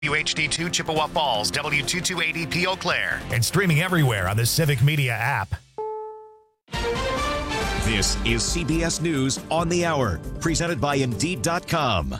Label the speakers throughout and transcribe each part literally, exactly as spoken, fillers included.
Speaker 1: W H D two Chippewa Falls, W two two eighty P Eau Claire,
Speaker 2: and streaming everywhere on the Civic Media app.
Speaker 3: This is C B S News on the Hour, presented by Indeed dot com.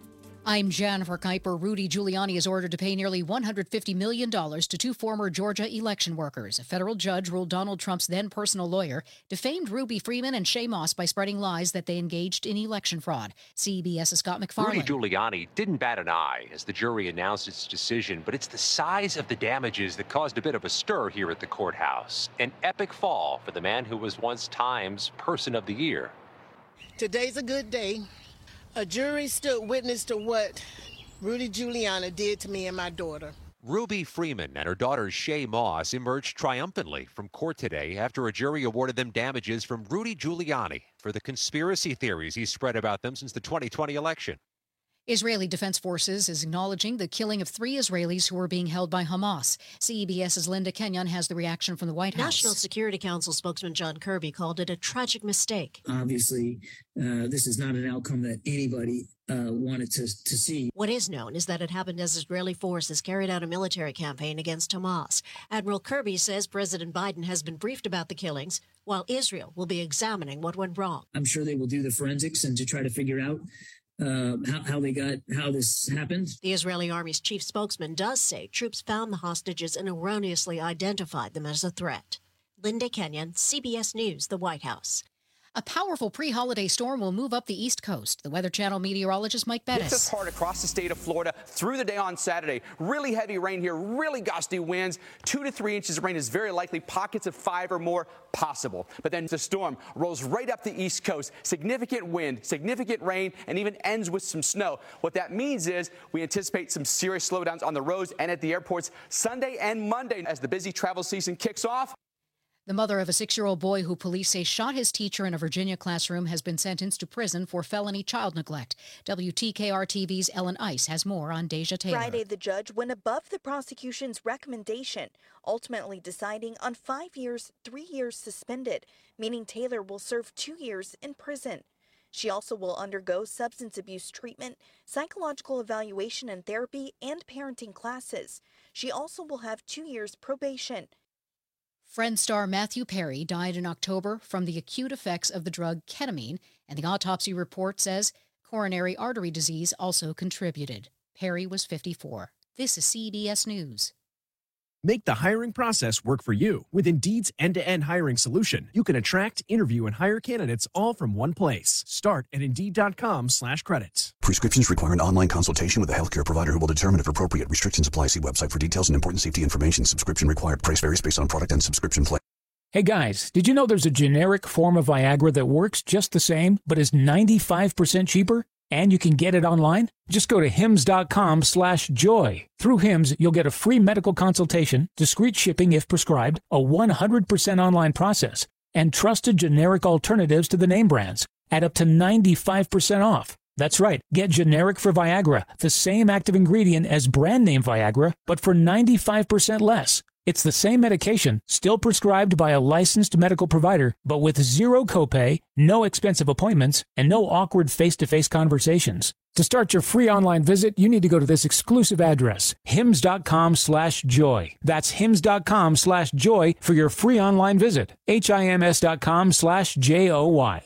Speaker 4: I'm Jennifer Kuiper. Rudy Giuliani is ordered to pay nearly one hundred fifty million dollars to two former Georgia election workers. A federal judge ruled Donald Trump's then personal lawyer defamed Ruby Freeman and Shay Moss by spreading lies that they engaged in election fraud. CBS's Scott McFarlane.
Speaker 5: Rudy Giuliani didn't bat an eye as the jury announced its decision, but it's the size of the damages that caused a bit of a stir here at the courthouse. An epic fall for the man who was once Time's Person of the Year.
Speaker 6: Today's a good day. A jury stood witness to what Rudy Giuliani did to me and my daughter.
Speaker 5: Ruby Freeman and her daughter Shay Moss emerged triumphantly from court today after a jury awarded them damages from Rudy Giuliani for the conspiracy theories he spread about them since the twenty twenty election.
Speaker 4: Israeli Defense Forces is acknowledging the killing of three Israelis who were being held by Hamas. CBS's Linda Kenyon has the reaction from the White House.
Speaker 7: National Security Council spokesman John Kirby called it a tragic mistake.
Speaker 8: Obviously, uh, this is not an outcome that anybody uh, wanted to, to see.
Speaker 7: What is known is that it happened as Israeli forces carried out a military campaign against Hamas. Admiral Kirby says President Biden has been briefed about the killings, while Israel will be examining what went wrong.
Speaker 8: I'm sure they will do the forensics and to try to figure out Uh, how, how they got, how this happened.
Speaker 7: The Israeli army's chief spokesman does say troops found the hostages and erroneously identified them as a threat. Linda Kenyon, C B S News, the White House.
Speaker 4: A powerful pre-holiday storm will move up the East Coast. The Weather Channel meteorologist Mike Bettis.
Speaker 9: Hits us hard across the state of Florida through the day on Saturday. Really heavy rain here, really gusty winds. Two to three inches of rain is very likely. Pockets of five or more possible. But then the storm rolls right up the East Coast. Significant wind, significant rain, and even ends with some snow. What that means is we anticipate some serious slowdowns on the roads and at the airports Sunday and Monday as the busy travel season kicks off.
Speaker 4: The mother of a six-year-old boy who police say shot his teacher in a Virginia classroom has been sentenced to prison for felony child neglect. W T K R T V's Ellen Ice has more on Deja Taylor.
Speaker 10: Friday, the judge went above the prosecution's recommendation, ultimately deciding on five years, three years suspended, meaning Taylor will serve two years in prison. She also will undergo substance abuse treatment, psychological evaluation and therapy, and parenting classes. She also will have two years probation.
Speaker 4: Friends star Matthew Perry died in October from the acute effects of the drug ketamine, and the autopsy report says coronary artery disease also contributed. Perry was fifty-four. This is C B S News.
Speaker 11: Make the hiring process work for you. With Indeed's end-to-end hiring solution, you can attract, interview, and hire candidates all from one place. Start at Indeed.com slash credits.
Speaker 12: Prescriptions require an online consultation with a healthcare provider who will determine if appropriate. Restrictions apply. See website for details and important safety information. Subscription required. Price varies based on product and subscription plan.
Speaker 13: Hey guys, did you know there's a generic form of Viagra that works just the same, but is ninety-five percent cheaper? And you can get it online? Just go to hims.com slash joy. Through Hims, you'll get a free medical consultation, discreet shipping if prescribed, a one hundred percent online process, and trusted generic alternatives to the name brands at up to ninety-five percent off. That's right, get generic for Viagra, the same active ingredient as brand name Viagra, but for ninety-five percent less. It's the same medication, still prescribed by a licensed medical provider, but with zero copay, no expensive appointments, and no awkward face-to-face conversations. To start your free online visit, you need to go to this exclusive address, hims.com slash joy. That's hims.com slash joy for your free online visit. H-I-M-S.com slash J-O-Y.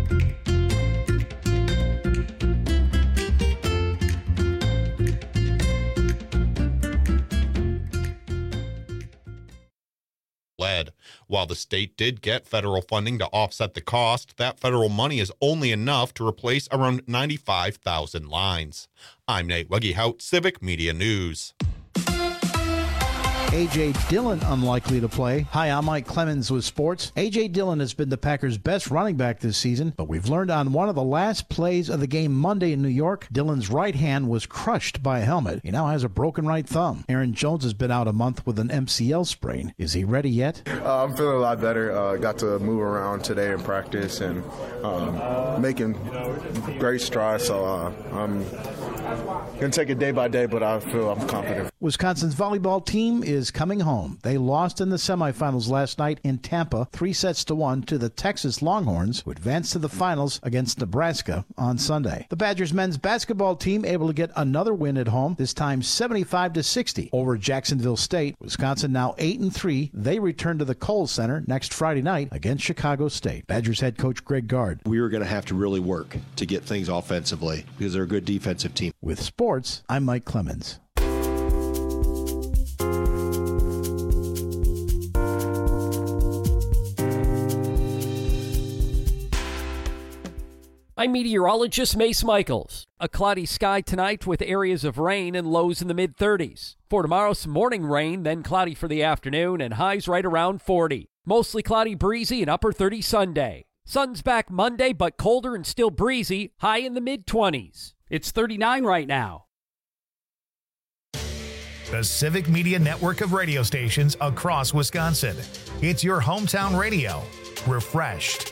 Speaker 14: Led. While the state did get federal funding to offset the cost, that federal money is only enough to replace around ninety-five thousand lines. I'm Nate Weggehout, Civic Media News.
Speaker 15: A J. Dillon unlikely to play. Hi, I'm Mike Clemens with sports. A J. Dillon has been the Packers' best running back this season, but we've learned on one of the last plays of the game Monday in New York, Dillon's right hand was crushed by a helmet. He now has a broken right thumb. Aaron Jones has been out a month with an M C L sprain. Is he ready yet?
Speaker 16: Uh, I'm feeling a lot better. Uh, got to move around today in practice and um, making great strides, so uh, I'm going to take it day by day, but I feel I'm confident.
Speaker 15: Wisconsin's volleyball team is is coming home. They lost in the semifinals last night in Tampa, three sets to one to the Texas Longhorns, who advanced to the finals against Nebraska on Sunday. The Badgers men's basketball team able to get another win at home, this time seventy-five to sixty over Jacksonville State. Wisconsin now eight and three. They return to the Kohl Center next Friday night against Chicago State. Badgers head coach Greg Gard.
Speaker 17: We are going to have to really work to get things offensively because they're a good defensive team.
Speaker 15: With sports, I'm Mike Clemens.
Speaker 18: I'm meteorologist Mace Michaels. A cloudy sky tonight with areas of rain and lows in the mid thirties. For tomorrow, some morning rain, then cloudy for the afternoon and highs right around forty. Mostly cloudy, breezy, and upper thirties Sunday. Sun's back Monday, but colder and still breezy, high in the mid twenties. It's thirty-nine right now.
Speaker 2: The Civic Media network of radio stations across Wisconsin. It's your hometown radio. Refreshed.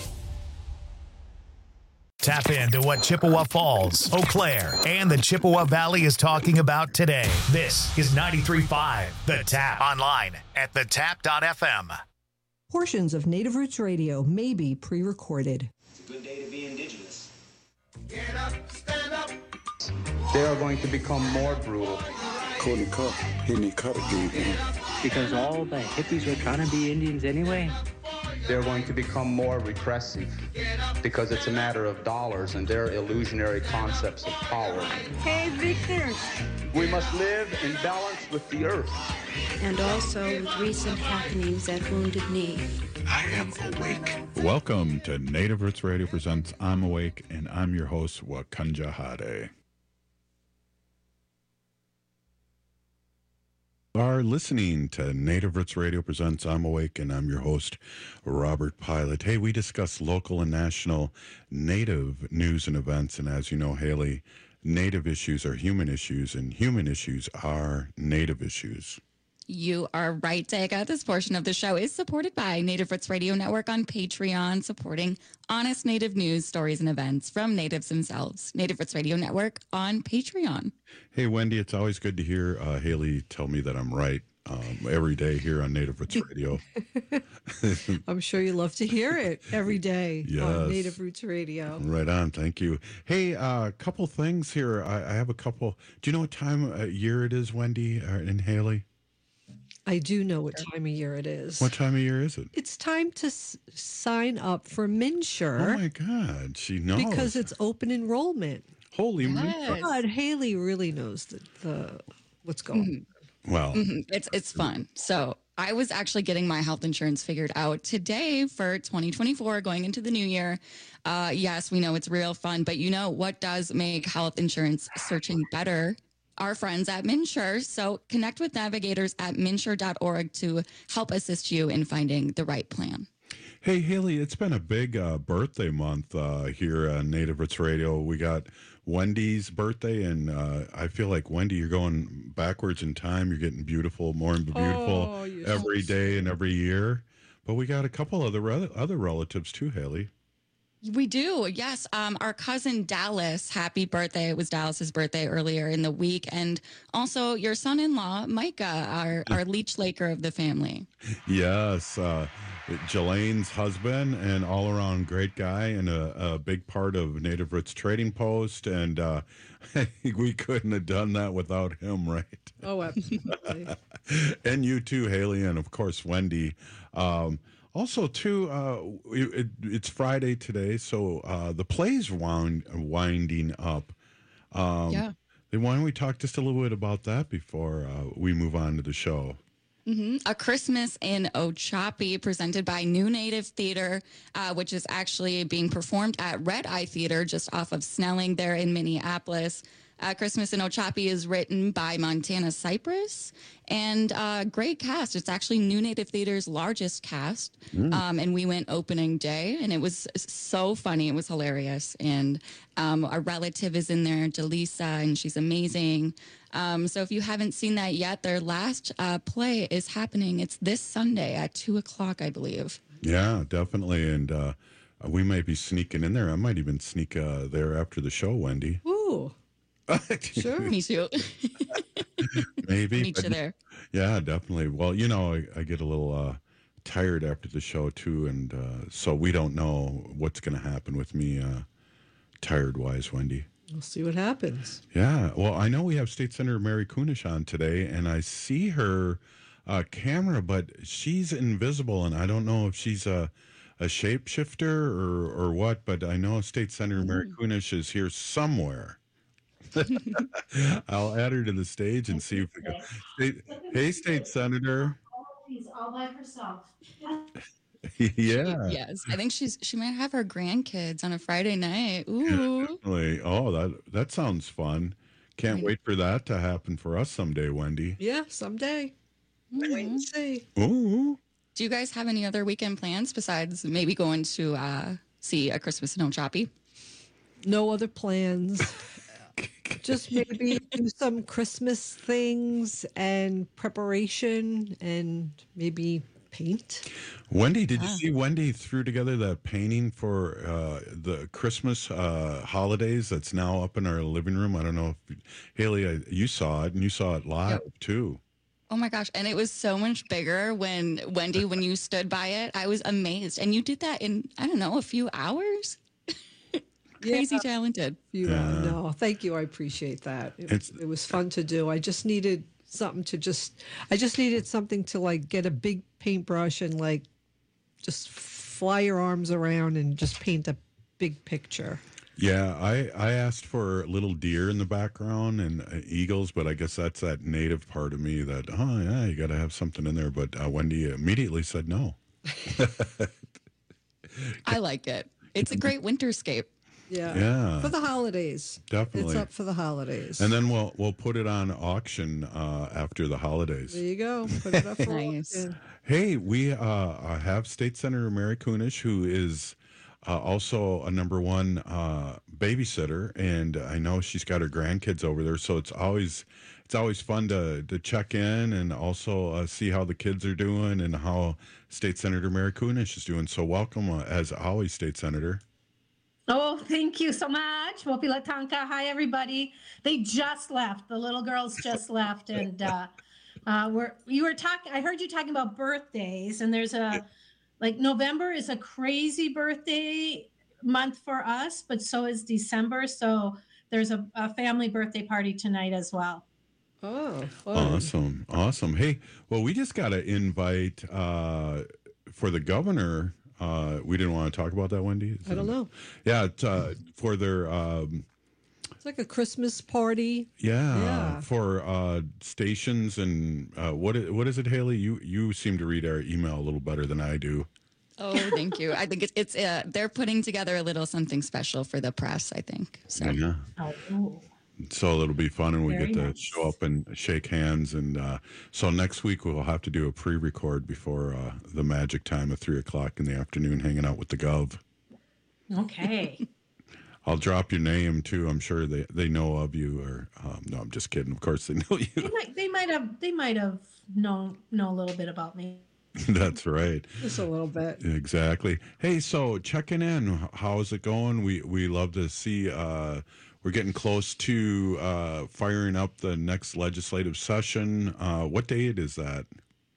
Speaker 2: Tap into what Chippewa Falls, Eau Claire, and the Chippewa Valley is talking about today. This is ninety-three point five The Tap. Online at the tap dot f m.
Speaker 19: Portions of Native Roots Radio may be pre-recorded.
Speaker 20: It's a good day to be indigenous.
Speaker 21: Get up, stand up.
Speaker 22: They are going to become more brutal.
Speaker 23: Couldn't cut, he cut again.
Speaker 24: Because all the hippies were trying to be Indians anyway.
Speaker 22: They're going to become more repressive because it's a matter of dollars and their illusionary concepts of power.
Speaker 25: Hey, Victor.
Speaker 22: We must live in balance with the earth.
Speaker 25: And also with recent happenings at Wounded Knee.
Speaker 23: I am awake.
Speaker 26: Welcome to Native Roots Radio presents I'm Awake, and I'm your host, Wakanja Hade. Are listening to Native Roots Radio presents I'm Awake, and I'm your host, Robert Pilot. Hey, we discuss local and national Native news and events, and as you know, Haley, Native issues are human issues, and human issues are Native issues.
Speaker 27: You are right, Dega. This portion of the show is supported by Native Roots Radio Network on Patreon, supporting honest Native news, stories, and events from Natives themselves. Native Roots Radio Network on Patreon.
Speaker 26: Hey, Wendy, it's always good to hear uh, Haley tell me that I'm right um, every day here on Native Roots Radio.
Speaker 19: I'm sure you love to hear it every day
Speaker 26: yes.
Speaker 19: on Native Roots Radio.
Speaker 26: Right on. Thank you. Hey, a uh, couple things here. I, I have a couple. Do you know what time of year it is, Wendy and Haley?
Speaker 19: I do know what time of year it is.
Speaker 26: What time of year is it?
Speaker 19: It's time to s- sign up for MNsure.
Speaker 26: Oh, my God. She knows.
Speaker 19: Because it's open enrollment.
Speaker 26: Holy
Speaker 27: yes.
Speaker 19: God, Haley really knows the, the what's going
Speaker 27: mm-hmm.
Speaker 26: on. Well.
Speaker 27: Mm-hmm. It's, it's fun. So I was actually getting my health insurance figured out today for twenty twenty-four, going into the new year. Uh, yes, we know it's real fun, but you know what does make health insurance searching better? Our friends at MNsure. So connect with navigators at mnsure dot org to help assist you in finding the right plan.
Speaker 26: Hey, Haley, it's been a big uh, birthday month uh, here on Native Roots Radio. We got Wendy's birthday, and uh, I feel like, Wendy, you're going backwards in time. You're getting beautiful, more and beautiful
Speaker 19: oh,
Speaker 26: every day and every year. But we got a couple other other relatives too, Haley.
Speaker 27: We do, yes. Um, our cousin Dallas, happy birthday. It was Dallas's birthday earlier in the week. And also your son-in-law, Micah, our, our Leech Laker of the family.
Speaker 26: Yes, uh, Jelane's husband, and all-around great guy, and a, a big part of Native Roots Trading Post. And uh, we couldn't have done that without him, right?
Speaker 19: Oh, absolutely.
Speaker 26: And you too, Haley, and of course, Wendy. Um, Also, too, uh, it, it's Friday today, so uh, the play's wound, winding up. Um,
Speaker 27: yeah.
Speaker 26: Then why don't we talk just a little bit about that before uh, we move on to the show?
Speaker 27: Mm-hmm. A Christmas in Ochopee, presented by New Native Theater, uh, which is actually being performed at Red Eye Theater just off of Snelling there in Minneapolis. Uh, Christmas in Ochopee is written by Montana Cypress, and uh, great cast. It's actually New Native Theater's largest cast, mm. um, and we went opening day, and it was so funny. It was hilarious, and um, our relative is in there, Delisa, and she's amazing. Um, so if you haven't seen that yet, their last uh, play is happening. It's this Sunday at two o'clock, I believe.
Speaker 26: Yeah, definitely, and uh, we might be sneaking in there. I might even sneak uh, there after the show, Wendy.
Speaker 19: Ooh.
Speaker 27: Sure. Me too.
Speaker 26: Maybe.
Speaker 27: Meet you there.
Speaker 26: Yeah, definitely. Well, you know, I, I get a little uh, tired after the show too, and uh, so we don't know what's going to happen with me uh, tired-wise, Wendy.
Speaker 1: We'll see what happens.
Speaker 26: Yeah. Well, I know we have State Senator Mary Kunesh on today, and I see her uh, camera, but she's invisible, and I don't know if she's a, a shapeshifter or, or what, but I know State Senator mm. Mary Kunesh is here somewhere. I'll add her to the stage and see if we go. State, hey, State Senator.
Speaker 3: She's all by herself.
Speaker 26: Yeah.
Speaker 27: Yes, I think she's she might have her grandkids on a Friday night. Ooh.
Speaker 26: Yeah, definitely. Oh, that that sounds fun. Can't wait for that to happen for us someday, Wendy.
Speaker 1: Yeah, someday. Mm-hmm. Wait and see.
Speaker 26: Ooh.
Speaker 27: Do you guys have any other weekend plans besides maybe going to uh, see A Christmas in Ochapi?
Speaker 1: No other plans. Just maybe do some Christmas things and preparation and maybe paint.
Speaker 26: Wendy, did you see Wendy threw together that painting for uh, the Christmas uh, holidays that's now up in our living room? I don't know if, Haley, I, you saw it and you saw it live yep. too.
Speaker 27: Oh my gosh. And it was so much bigger when, Wendy, when you stood by it, I was amazed. And you did that in, I don't know, a few hours? Crazy yeah. talented.
Speaker 1: You yeah. know, thank you. I appreciate that. It, it was fun to do. I just needed something to just, I just needed something to like get a big paintbrush and like just fly your arms around and just paint a big picture.
Speaker 26: Yeah, I, I asked for little deer in the background and uh, eagles, but I guess that's that native part of me that, oh, yeah, you got to have something in there. But uh, Wendy immediately said no.
Speaker 27: I like it. It's a great winterscape.
Speaker 1: Yeah.
Speaker 26: Yeah.
Speaker 1: For the holidays.
Speaker 26: Definitely.
Speaker 1: It's up for the holidays.
Speaker 26: And then we'll we'll put it on auction uh, after the holidays.
Speaker 1: There you go. Put it up for
Speaker 27: nice.
Speaker 1: auction.
Speaker 26: Hey, we uh, have State Senator Mary Kunesh, who is uh, also a number one uh, babysitter, and I know she's got her grandkids over there, so it's always it's always fun to to check in and also uh, see how the kids are doing and how State Senator Mary Kunesh is doing. So welcome, uh, as always, State Senator.
Speaker 3: Oh, thank you so much. Wopila Tanka. Hi, everybody. They just left. The little girls just left. And uh, uh, we're, you were talking, I heard you talking about birthdays. And there's a, like, November is a crazy birthday month for us, but so is December. So there's a, a family birthday party tonight as well.
Speaker 1: Oh, fun.
Speaker 26: Awesome. Awesome. Hey, well, we just got to invite uh, for the governor. Uh, we didn't want to talk about that, Wendy.
Speaker 1: I don't know.
Speaker 26: Yeah, it's, uh, for their. Um,
Speaker 1: it's like a Christmas party.
Speaker 26: Yeah,
Speaker 1: yeah.
Speaker 26: for uh, stations and uh, what? Is, what is it, Haley? You you seem to read our email a little better than I do.
Speaker 27: Oh, thank you. I think it's it's uh, they're putting together a little something special for the press. I think so.
Speaker 26: Yeah.
Speaker 3: Oh.
Speaker 26: So it'll be fun, and we
Speaker 3: Very
Speaker 26: get to
Speaker 3: nice.
Speaker 26: show up and shake hands. And uh, so next week we'll have to do a pre-record before uh, the magic time of three o'clock in the afternoon, hanging out with the Gov.
Speaker 3: Okay.
Speaker 26: I'll drop your name too. I'm sure they, they know of you. Or um, no, I'm just kidding. Of course they know you.
Speaker 3: They might, they might have they might have known know a little bit about me.
Speaker 26: That's right.
Speaker 1: Just a little bit.
Speaker 26: Exactly. Hey, so checking in. How's it going? We we love to see. Uh, we're getting close to uh, firing up the next legislative session. Uh, what date is that?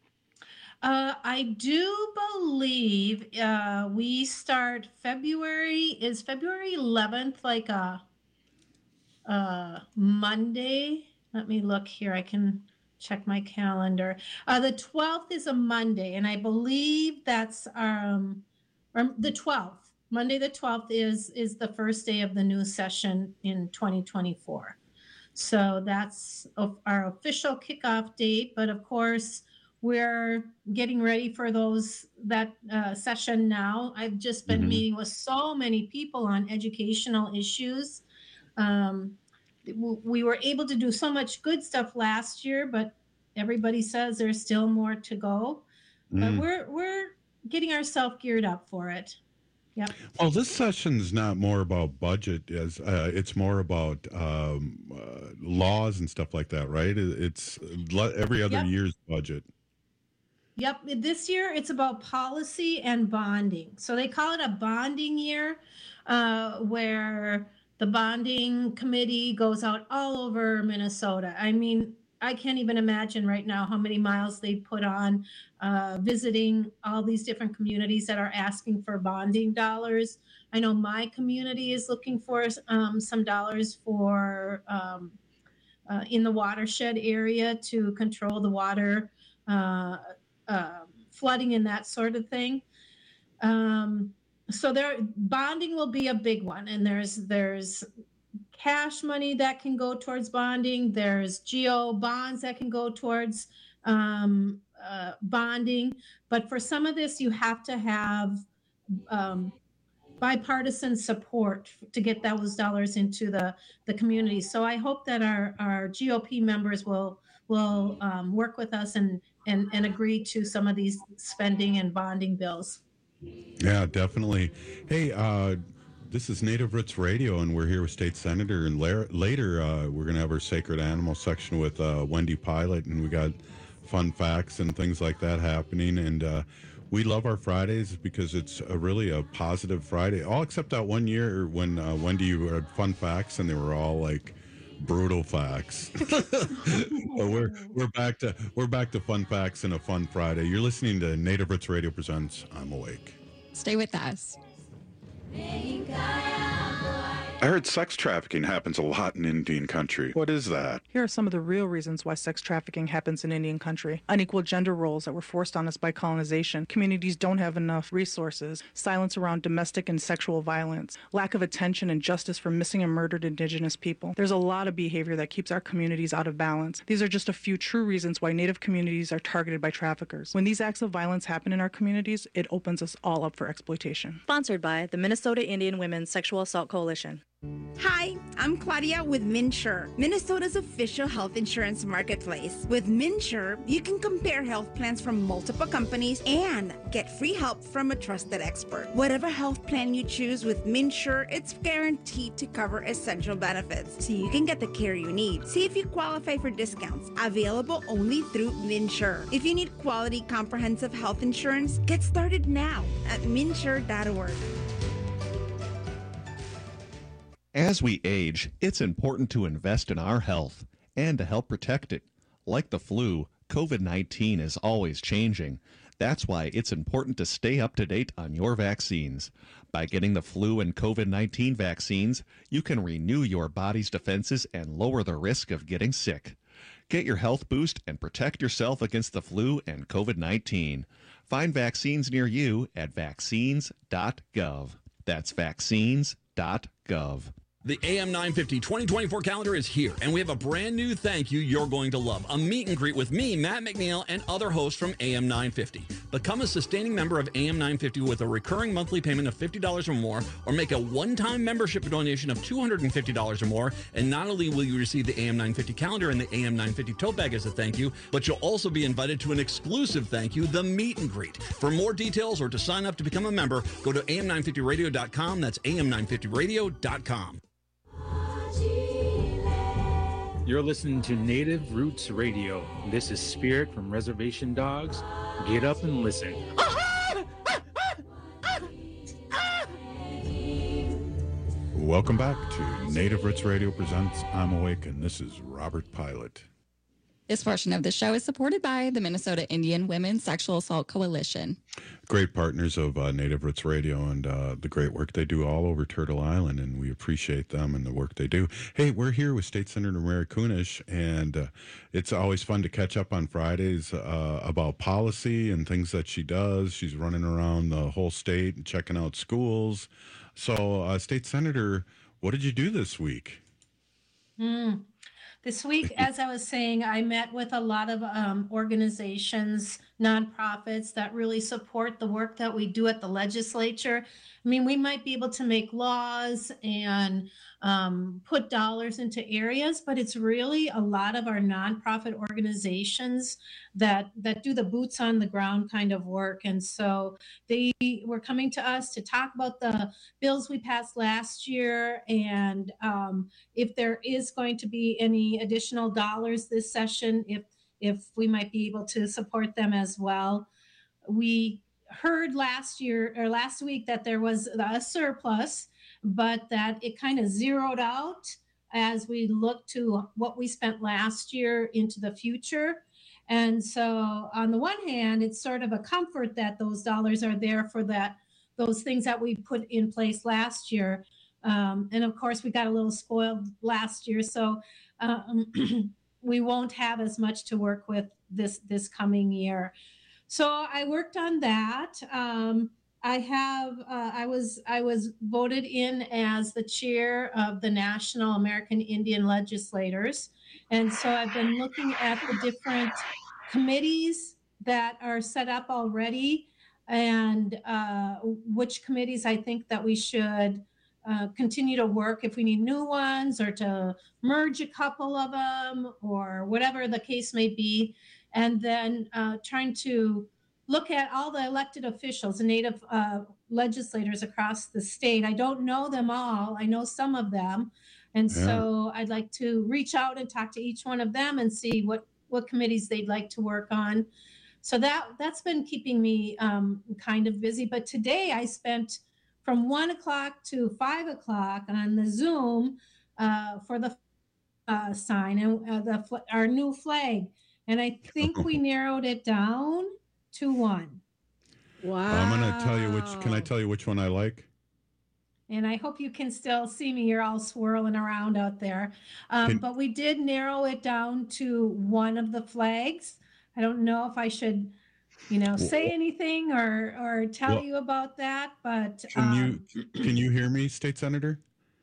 Speaker 3: Uh, I do believe uh, we start February. Is February eleventh like a, a Monday? Let me look here. I can check my calendar. Uh, the twelfth is a Monday, and I believe that's um, or the twelfth. Monday the twelfth is is the first day of the new session in twenty twenty-four. So that's our official kickoff date. But of course, we're getting ready for those that uh, session now. I've just been mm-hmm. meeting with so many people on educational issues. Um, we were able to do so much good stuff last year, but everybody says there's still more to go. Mm. But we're we're getting ourselves geared up for it. Yep.
Speaker 26: Well, this session's not more about budget, as uh, it's more about um, uh, laws and stuff like that, right? It's every other yep. year's budget.
Speaker 3: Yep. This year, it's about policy and bonding. So they call it a bonding year, uh, where the bonding committee goes out all over Minnesota. I mean, I can't even imagine right now how many miles they put on uh, visiting all these different communities that are asking for bonding dollars. I know my community is looking for um, some dollars for um, uh, in the watershed area to control the water uh, uh, flooding and that sort of thing. Um, so there, bonding will be a big one, and there's there's cash money that can go towards bonding. There's G O bonds that can go towards um, uh, bonding. But for some of this, you have to have um, bipartisan support to get those dollars into the, the community. So I hope that our, our G O P members will will um, work with us and, and, and agree to some of these spending and bonding bills.
Speaker 26: Yeah, definitely. Hey, uh, this is Native Roots Radio, and we're here with State Senator. And la- later, uh, we're going to have our Sacred Animal section with uh, Wendy Pilot, and we got fun facts and things like that happening. And uh, we love our Fridays because it's a really a positive Friday. All except that one year when uh, Wendy had fun facts, and they were all like brutal facts. But we're we're back to we're back to fun facts and a fun Friday. You're listening to Native Roots Radio presents I'm Awake.
Speaker 27: Stay with us.
Speaker 26: I heard sex trafficking happens a lot in Indian country. What is that?
Speaker 4: Here are some of the real reasons why sex trafficking happens in Indian country. Unequal gender roles that were forced on us by colonization. Communities don't have enough resources. Silence around domestic and sexual violence. Lack of attention and justice for missing and murdered Indigenous people. There's a lot of behavior that keeps our communities out of balance. These are just a few true reasons why Native communities are targeted by traffickers. When these acts of violence happen in our communities, it opens us all up for exploitation.
Speaker 5: Sponsored by the Minnesota Indian Women's Sexual Assault Coalition.
Speaker 6: Hi, I'm Claudia with MNsure, Minnesota's official health insurance marketplace. With MNsure, you can compare health plans from multiple companies and get free help from a trusted expert. Whatever health plan you choose with MNsure, it's guaranteed to cover essential benefits, so you can get the care you need. See if you qualify for discounts, available only through MNsure. If you need quality comprehensive health insurance, get started now at minsure dot org.
Speaker 7: As we age, it's important to invest in our health and to help protect it. Like the flu, COVID nineteen is always changing. That's why it's important to stay up to date on your vaccines. By getting the flu and COVID nineteen vaccines, you can renew your body's defenses and lower the risk of getting sick. Get your health boost and protect yourself against the flu and COVID nineteen. Find vaccines near you at vaccines dot gov. That's vaccines dot gov.
Speaker 8: The A M nine fifty twenty twenty-four calendar is here, and we have a brand new thank you you're going to love. A meet and greet with me, Matt McNeil, and other hosts from A M nine fifty. Become a sustaining member of A M nine fifty with a recurring monthly payment of fifty dollars or more, or make a one-time membership donation of two hundred fifty dollars or more, and not only will you receive the A M nine fifty calendar and the A M nine fifty tote bag as a thank you, but you'll also be invited to an exclusive thank you, the meet and greet. For more details or to sign up to become a member, go to A M nine fifty radio dot com. That's A M nine fifty radio dot com.
Speaker 13: You're listening to Native Roots Radio. This is Spirit from Reservation Dogs. Get up and listen.
Speaker 26: Welcome back to Native Roots Radio presents I'm Awake, and this is Robert Pilot.
Speaker 27: This portion of the show is supported by the Minnesota Indian Women's Sexual Assault Coalition.
Speaker 26: Great partners of uh, Native Roots Radio and uh, the great work they do all over Turtle Island, and we appreciate them and the work they do. Hey, we're here with State Senator Mary Kunesh, and uh, it's always fun to catch up on Fridays uh, about policy and things that she does. She's running around the whole state and checking out schools. So, uh, State Senator, what did you do this week?
Speaker 3: Mm. This week, as I was saying, I met with a lot of um, organizations, nonprofits that really support the work that we do at the legislature. I mean, we might be able to make laws and um, put dollars into areas, but it's really a lot of our nonprofit organizations that that do the boots on the ground kind of work. And so they were coming to us to talk about the bills we passed last year, and um, if there is going to be any additional dollars this session, if if we might be able to support them as well. We heard last year or last week that there was a surplus, but that it kind of zeroed out as we look to what we spent last year into the future. And so on the one hand, it's sort of a comfort that those dollars are there for that, those things that we put in place last year. Um, and of course, we got a little spoiled last year, so um, we won't have as much to work with this this coming year. So I worked on that. Um, I have uh, I was I was voted in as the chair of the National American Indian Legislators, and so I've been looking at the different committees that are set up already, and uh, which committees I think that we should Uh, continue to work if we need new ones, or to merge a couple of them, or whatever the case may be. And then uh, trying to look at all the elected officials and Native uh, legislators across the state. I don't know them all. I know some of them. And
Speaker 9: Yeah.
Speaker 3: so I'd like to reach out and talk to each one of them and see what, what committees they'd like to work on. So that, that's been keeping me um, kind of busy. But today I spent from one o'clock to five o'clock on the Zoom uh, for the uh, sign and uh, the fl- our new flag, and I think we narrowed it down to one.
Speaker 1: Wow!
Speaker 26: I'm gonna tell you which. Can I tell you which one I like?
Speaker 3: And I hope you can still see me. You're all swirling around out there, um,
Speaker 26: Can-
Speaker 3: but we did narrow it down to one of the flags. I don't know if I should, you know, say anything or or tell
Speaker 26: Well,
Speaker 3: you about that, but
Speaker 26: Can
Speaker 3: um,
Speaker 26: you can you hear me, State Senator?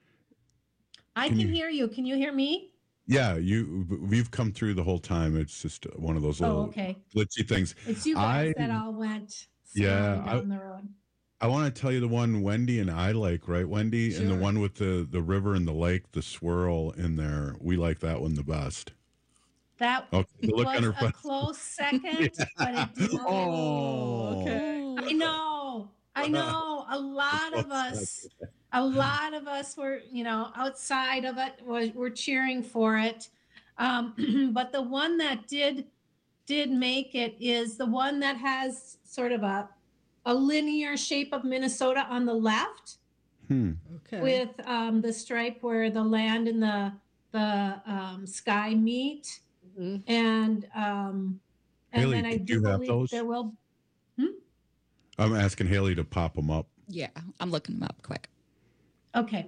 Speaker 3: I
Speaker 26: can
Speaker 3: can
Speaker 26: you-
Speaker 3: hear you. Can you hear me?
Speaker 26: Yeah, you you've come through the whole time. It's just one of those
Speaker 3: Oh,
Speaker 26: little
Speaker 3: okay.
Speaker 26: glitchy things.
Speaker 3: It's you guys
Speaker 26: I
Speaker 3: that all went
Speaker 26: yeah,
Speaker 3: sailing
Speaker 26: I,
Speaker 3: down the road.
Speaker 26: I want to tell you the one Wendy and I like, right, Wendy, and the
Speaker 3: Sure.
Speaker 26: one with the the river and the lake, the swirl in there. We like that one the best.
Speaker 3: That
Speaker 26: Okay, the look
Speaker 3: was
Speaker 26: on her
Speaker 3: a
Speaker 26: face.
Speaker 3: close second, but it didn't.
Speaker 26: Oh,
Speaker 1: okay.
Speaker 3: I know, I know. A lot of us, a lot of us were, you know, outside of it, was were cheering for it. Um, but the one that did did make it is the one that has sort of a a linear shape of Minnesota on the left,
Speaker 26: Hmm.
Speaker 1: Okay.
Speaker 3: with um, the stripe where the land and the the um, sky meet, and um, and
Speaker 26: Haley,
Speaker 3: then I
Speaker 26: did
Speaker 3: do
Speaker 26: you have
Speaker 3: believe
Speaker 26: those?
Speaker 3: there will.
Speaker 26: I'm asking Haley to pop them up.
Speaker 27: Yeah, I'm looking them up quick.
Speaker 3: Okay.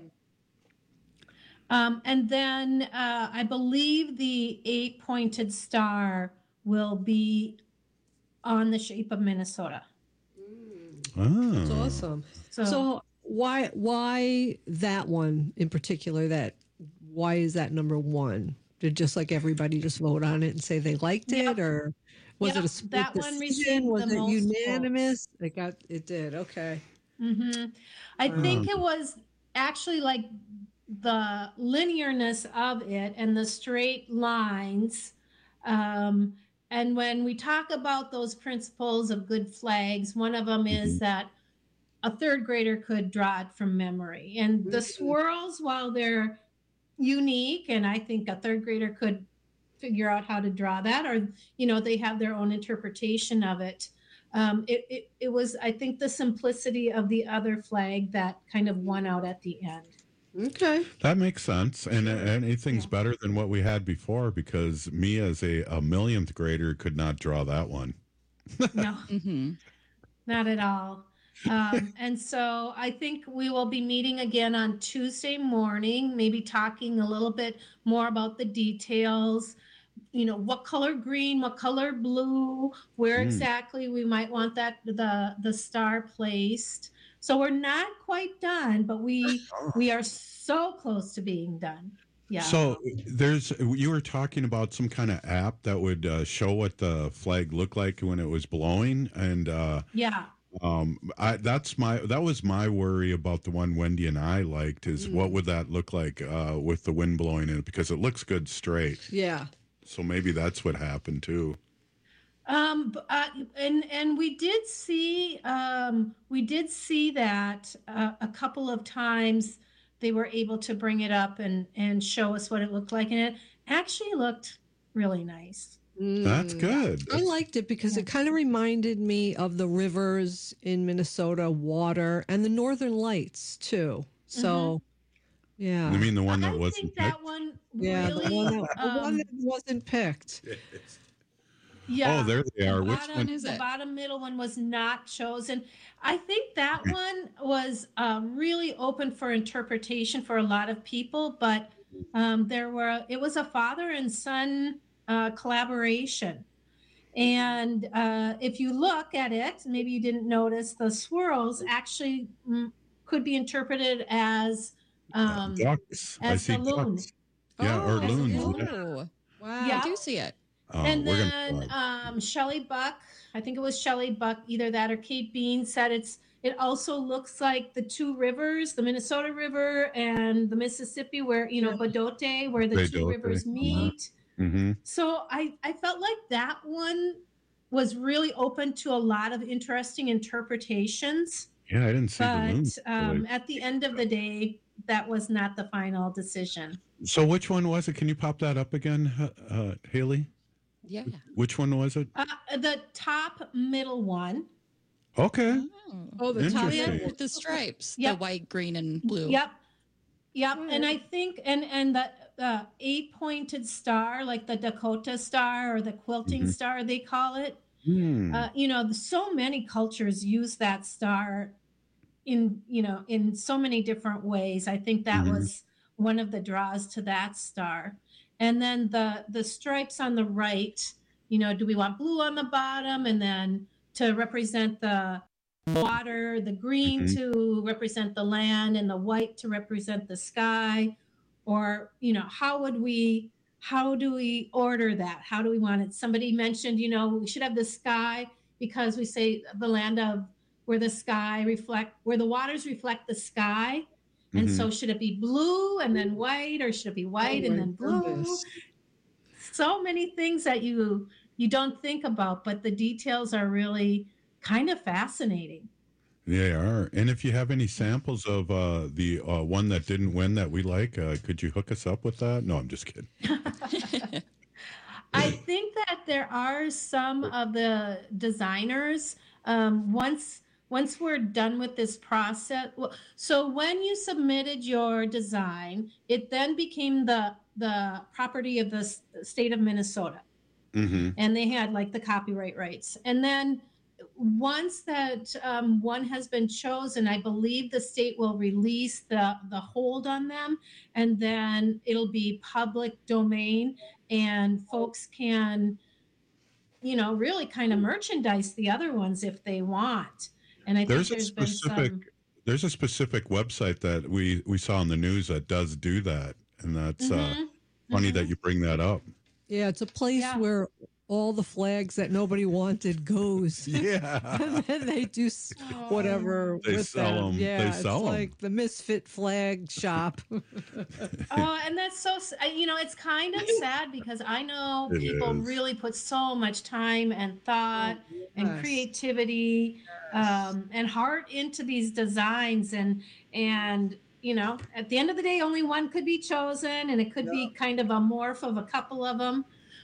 Speaker 3: Um, and then uh, I believe the eight pointed star will be on the shape of Minnesota.
Speaker 1: That's
Speaker 26: Oh.
Speaker 1: awesome.
Speaker 3: So-
Speaker 1: So, why why that one in particular? That why is that number one? Did just like everybody just vote on it and say they liked it,
Speaker 3: Yep.
Speaker 1: or was
Speaker 3: Yep,
Speaker 1: it a split
Speaker 3: that one
Speaker 1: decision?
Speaker 3: received
Speaker 1: Was
Speaker 3: the
Speaker 1: it
Speaker 3: most
Speaker 1: unanimous? It got it did. Okay.
Speaker 3: hmm I think it was actually like the linearness of it and the straight lines. Um, and when we talk about those principles of good flags, one of them is that a third grader could draw it from memory. And the swirls, while they're unique, and I think a third grader could figure out how to draw that, or, you know, they have their own interpretation of it. Um, it, it, it was, I think, the simplicity of the other flag that kind of won out at the end.
Speaker 1: Okay.
Speaker 26: That makes sense, and and anything's better than what we had before, because me as a, a millionth grader could not draw that one.
Speaker 3: No, not at all. Um, and so I think we will be meeting again on Tuesday morning, maybe talking a little bit more about the details. You know, what color green, what color blue, where
Speaker 9: Mm.
Speaker 3: exactly we might want that the the star placed. So we're not quite done, but we we are so close to being done. Yeah.
Speaker 26: So there's you were talking about some kind of app that would uh, show what the flag looked like when it was blowing, and uh,
Speaker 3: yeah.
Speaker 26: um, I, that's my that was my worry about the one Wendy and I liked is what would that look like uh, with the wind blowing in it, because it looks good straight.
Speaker 1: Yeah.
Speaker 26: So maybe that's what happened too.
Speaker 3: Um, b- uh, and and we did see um, we did see that uh, a couple of times they were able to bring it up and and show us what it looked like, and it actually looked really nice.
Speaker 26: That's good.
Speaker 1: I liked it because it kind of reminded me of the rivers in Minnesota, water, and the Northern Lights too. So Yeah.
Speaker 26: You mean the one that
Speaker 3: I
Speaker 26: wasn't
Speaker 3: think
Speaker 26: picked?
Speaker 3: that one
Speaker 1: Yeah,
Speaker 3: really.
Speaker 1: the one that, the one
Speaker 3: um,
Speaker 1: that wasn't picked.
Speaker 3: Yeah.
Speaker 26: Oh, there they are.
Speaker 3: The
Speaker 26: Which
Speaker 3: bottom,
Speaker 26: one
Speaker 3: the bottom middle one was not chosen. I think that one was uh, really open for interpretation for a lot of people, but um, there were it was a father and son uh, collaboration. And uh, if you look at it, maybe you didn't notice the swirls actually mm, could be interpreted as um,
Speaker 26: ducks? I
Speaker 3: as
Speaker 26: see
Speaker 3: the loon.
Speaker 26: ducks. Yeah, or
Speaker 3: as a
Speaker 26: loons.
Speaker 3: loon.
Speaker 27: Oh,
Speaker 3: Wow.
Speaker 27: I do see it.
Speaker 26: Oh,
Speaker 3: and
Speaker 26: we're
Speaker 3: then
Speaker 26: gonna
Speaker 3: um, Shelley Buck, I think it was Shelley Buck, either that or Kate Bean said it's. It also looks like the two rivers, the Minnesota River and the Mississippi, where you know Badote, where the two
Speaker 26: Badote,
Speaker 3: rivers
Speaker 26: uh-huh.
Speaker 3: meet.
Speaker 26: Mm-hmm.
Speaker 3: So I I felt like that one was really open to a lot of interesting interpretations.
Speaker 26: Yeah, I didn't see the
Speaker 3: But
Speaker 26: loons.
Speaker 3: um, at the end of the day, that was not the final decision.
Speaker 26: So which one was it? Can you pop that up again, uh, Haley?
Speaker 27: Yeah.
Speaker 26: Which one was it?
Speaker 3: Uh, the top middle one.
Speaker 26: Okay.
Speaker 3: Oh,
Speaker 27: the top
Speaker 26: Interesting.
Speaker 27: with the stripes,
Speaker 3: Yep.
Speaker 27: the white, green, and blue.
Speaker 3: Yep. Yep. And I think, and and the uh, eight pointed star, like the Dakota star or the quilting
Speaker 26: Mhm.
Speaker 3: star, they call it.
Speaker 26: Hmm.
Speaker 3: Uh, you know, so many cultures use that star in, you know, in so many different ways. I think that
Speaker 26: Mhm.
Speaker 3: was one of the draws to that star. And then the the stripes on the right, you know, do we want blue on the bottom and then to represent the water, the green
Speaker 26: Mhm.
Speaker 3: to represent the land, and the white to represent the sky? Or, you know, how would we, how do we order that? How do we want it? Somebody mentioned, you know, we should have the sky because we say the land of where the sky reflect, where the waters reflect the sky. And so should it be blue and then white, or should it be white
Speaker 1: Oh
Speaker 3: and
Speaker 1: my
Speaker 3: then blue?
Speaker 1: goodness.
Speaker 3: So many things that you you don't think about, but the details are really kind of fascinating.
Speaker 26: They are. And if you have any samples of uh, the uh, one that didn't win that we like, uh, could you hook us up with that? No, I'm just kidding.
Speaker 3: I think that there are some of the designers um, once once we're done with this process. well, So when you submitted your design, it then became the the property of the s- state of Minnesota,
Speaker 26: Mm-hmm.
Speaker 3: and they had like the copyright rights. And then once that um, one has been chosen, I believe the state will release the the hold on them, and then it'll be public domain, and folks can, you know, really kind of merchandise the other ones if they want. And I think
Speaker 26: There's a
Speaker 3: there's been
Speaker 26: specific
Speaker 3: some.
Speaker 26: there's a specific website that we we saw in the news that does do that, and that's uh,
Speaker 3: Mhm,
Speaker 26: funny
Speaker 3: mhm.
Speaker 26: that you bring that up.
Speaker 1: Yeah, it's a place
Speaker 3: Yeah.
Speaker 1: where all the flags that nobody wanted goes.
Speaker 26: Yeah.
Speaker 1: And then they do s- whatever
Speaker 26: They
Speaker 1: with
Speaker 26: sell
Speaker 1: them.
Speaker 26: 'em. They
Speaker 1: Yeah,
Speaker 26: sell 'em.
Speaker 1: it's like the misfit flag shop.
Speaker 3: Oh, and that's so, s- I- you know, it's kind of sad because I know
Speaker 26: It
Speaker 3: people
Speaker 26: is.
Speaker 3: really put so much time and thought and
Speaker 1: Yes.
Speaker 3: creativity um, and heart into these designs. And, and, you know, at the end of the day, only one could be chosen, and it could be kind of a morph of a couple of them.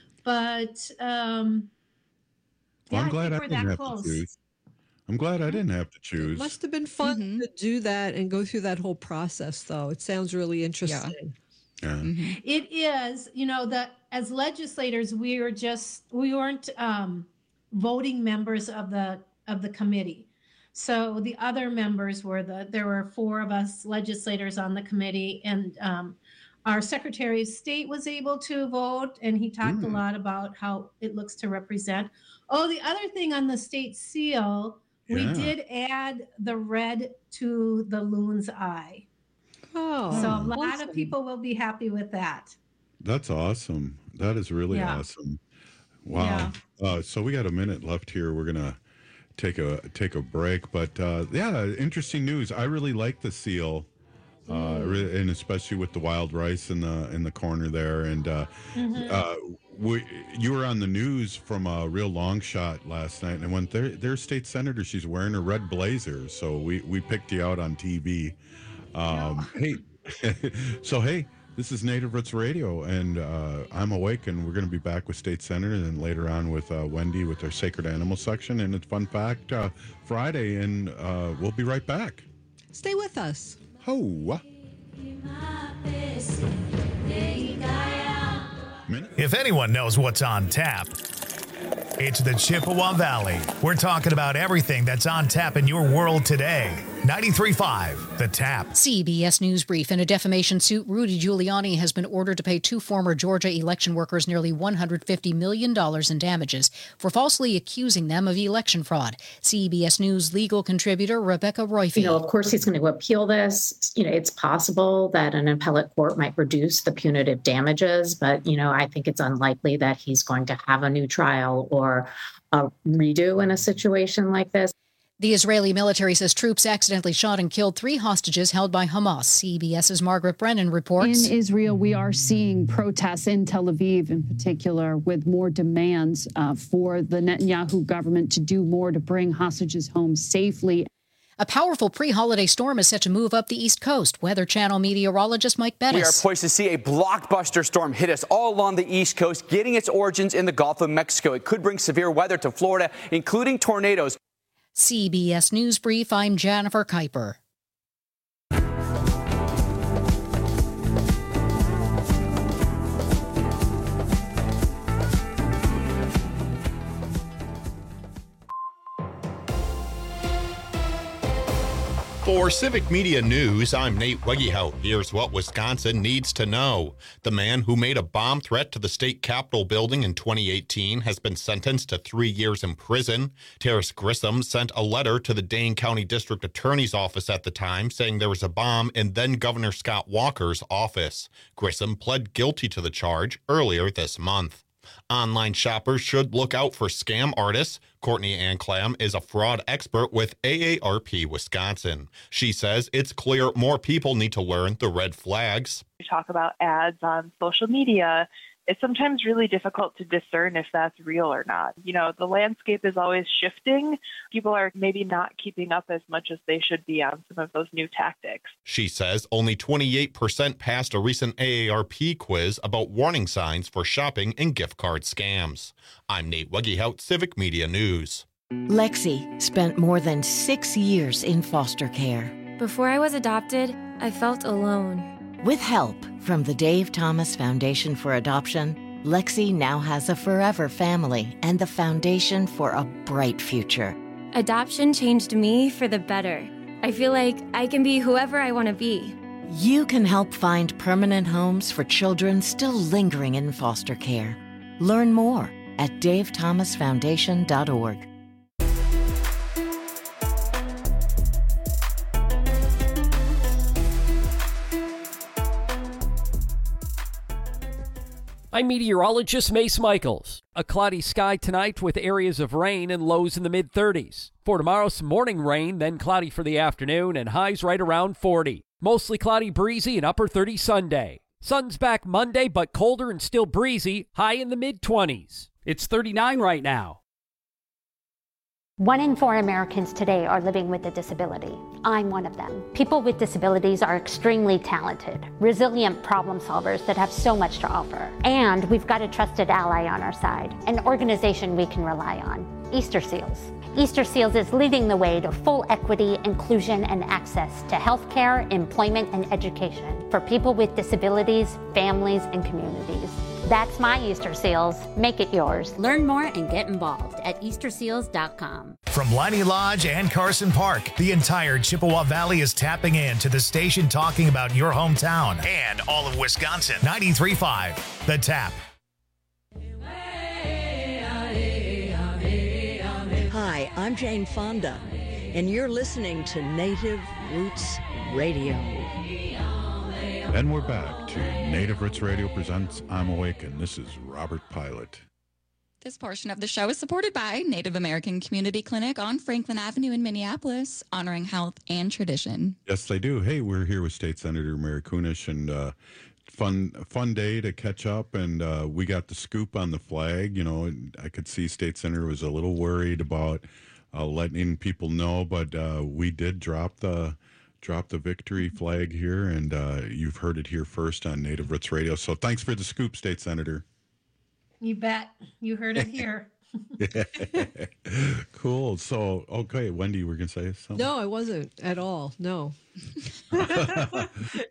Speaker 3: But um,
Speaker 26: Well,
Speaker 3: yeah,
Speaker 26: I'm glad
Speaker 3: I
Speaker 26: I,
Speaker 3: think we're
Speaker 26: didn't
Speaker 3: that
Speaker 26: have
Speaker 3: close.
Speaker 26: to choose. I'm glad I didn't have to choose.
Speaker 1: Must have been fun
Speaker 27: Mhm.
Speaker 1: to do that and go through that whole process, though. It sounds really interesting.
Speaker 26: Yeah.
Speaker 27: Mhm.
Speaker 3: It is, you know, that as legislators, we were just we weren't um, voting members of the of the committee. So the other members were the there were four of us legislators on the committee, and um, our Secretary of State was able to vote, and he talked a
Speaker 26: Mm.
Speaker 3: lot about how it looks to represent. Oh, the other thing on the state seal, we
Speaker 26: Yeah.
Speaker 3: did add the red to the loon's eye.
Speaker 1: Oh,
Speaker 3: So a lot
Speaker 1: awesome.
Speaker 3: of people will be happy with that.
Speaker 26: That's awesome. That is really
Speaker 3: Yeah.
Speaker 26: awesome. Wow. Uh, so we got a minute left here. We're gonna take a take a break, but uh, yeah, interesting news. I really like the seal, uh, re- and especially with the wild rice in the in the corner there. And uh,
Speaker 3: Mhm.
Speaker 26: uh, we, you were on the news from a real long shot last night, and when their their state senator, she's wearing a red blazer, so we we picked you out on T V. Um, Hey, so hey. This is Native Roots Radio, and uh, I'm Awake, and we're going to be back with State Senator, and then later on with uh, Wendy with our Sacred Animal section, and it's Fun Fact uh, Friday, and uh, we'll be right back.
Speaker 1: Stay with us.
Speaker 26: Ho!
Speaker 2: If anyone knows what's on tap, it's the Chippewa Valley. We're talking about everything that's on tap in your world today. ninety-three point five, The Tap.
Speaker 9: C B S News Brief. In a defamation suit, Rudy Giuliani has been ordered to pay two former Georgia election workers nearly one hundred fifty million dollars in damages for falsely accusing them of election fraud. C B S News legal contributor Rebecca Royfield.
Speaker 10: You know, of course, he's going to appeal this. You know, it's possible that an appellate court might reduce the punitive damages, but, you know, I think it's unlikely that he's going to have a new trial or a redo in a situation like this.
Speaker 9: The Israeli military says troops accidentally shot and killed three hostages held by Hamas. C B S's Margaret Brennan reports.
Speaker 11: In Israel, we are seeing protests in Tel Aviv in particular with more demands uh, for the Netanyahu government to do more to bring hostages home safely.
Speaker 9: A powerful pre-holiday storm is set to move up the East Coast. Weather Channel meteorologist Mike Bettis.
Speaker 12: We are poised to see a blockbuster storm hit us all along the East Coast, getting its origins in the Gulf of Mexico. It could bring severe weather to Florida, including tornadoes.
Speaker 9: C B S News Brief, I'm Jennifer Kuiper.
Speaker 14: For Civic Media News, I'm Nate Wegehout. Here's what Wisconsin needs to know. The man who made a bomb threat to the state capitol building in twenty eighteen has been sentenced to three years in prison. Terrace Grissom sent a letter to the Dane County District Attorney's Office at the time saying there was a bomb in then Governor Scott Walker's office. Grissom pled guilty to the charge earlier this month. Online shoppers should look out for scam artists. Courtney Ann Clam is a fraud expert with A A R P Wisconsin. She says it's clear more people need to learn the red flags.
Speaker 16: We talk about ads on social media. It's sometimes really difficult to discern if that's real or not. You know, the landscape is always shifting. People are maybe not keeping up as much as they should be on some of those new tactics.
Speaker 14: She says only twenty-eight percent passed a recent A A R P quiz about warning signs for shopping and gift card scams. I'm Nate Wegehout, Civic Media News.
Speaker 17: Lexi spent more than six years in foster care.
Speaker 28: Before I was adopted, I felt alone.
Speaker 17: With help from the Dave Thomas Foundation for Adoption, Lexi now has a forever family and the foundation for a bright future.
Speaker 28: Adoption changed me for the better. I feel like I can be whoever I want to be.
Speaker 17: You can help find permanent homes for children still lingering in foster care. Learn more at dave thomas foundation dot org.
Speaker 18: I'm meteorologist Mace Michaels. A cloudy sky tonight with areas of rain and lows in the mid thirties. For tomorrow, some morning rain, then cloudy for the afternoon and highs right around forty. Mostly cloudy, breezy, and upper thirties Sunday. Sun's back Monday, but colder and still breezy, high in the mid twenties. It's thirty-nine right now.
Speaker 29: One in four Americans today are living with a disability. I'm one of them. People with disabilities are extremely talented, resilient problem solvers that have so much to offer. And we've got a trusted ally on our side, an organization we can rely on, Easter Seals. Easter Seals is leading the way to full equity, inclusion, and access to healthcare, employment, and education for people with disabilities, families, and communities. That's my Easter Seals. Make it yours.
Speaker 30: Learn more and get involved at easter seals dot com.
Speaker 2: From Liney Lodge and Carson Park, the entire Chippewa Valley is tapping in to the station talking about your hometown and all of Wisconsin. ninety-three point five, The Tap.
Speaker 31: Hi, I'm Jane Fonda, and you're listening to Native Roots Radio.
Speaker 26: And we're back to Native Roots Radio presents I'm Awake, and this is Robert Pilot.
Speaker 27: This portion of the show is supported by Native American Community Clinic on Franklin Avenue in Minneapolis, honoring health and tradition.
Speaker 26: Yes, they do. Hey, we're here with State Senator Mary Kunesh, and uh, fun fun day to catch up, and uh, we got the scoop on the flag. You know, I could see State Senator was a little worried about uh, letting people know, but uh, we did drop the drop the victory flag here, and uh, you've heard it here first on Native Roots Radio. So thanks for the scoop, State Senator.
Speaker 3: You bet. You heard it here.
Speaker 26: Cool. So, okay, Wendy, you were going to say something?
Speaker 1: No, I wasn't at all. No. I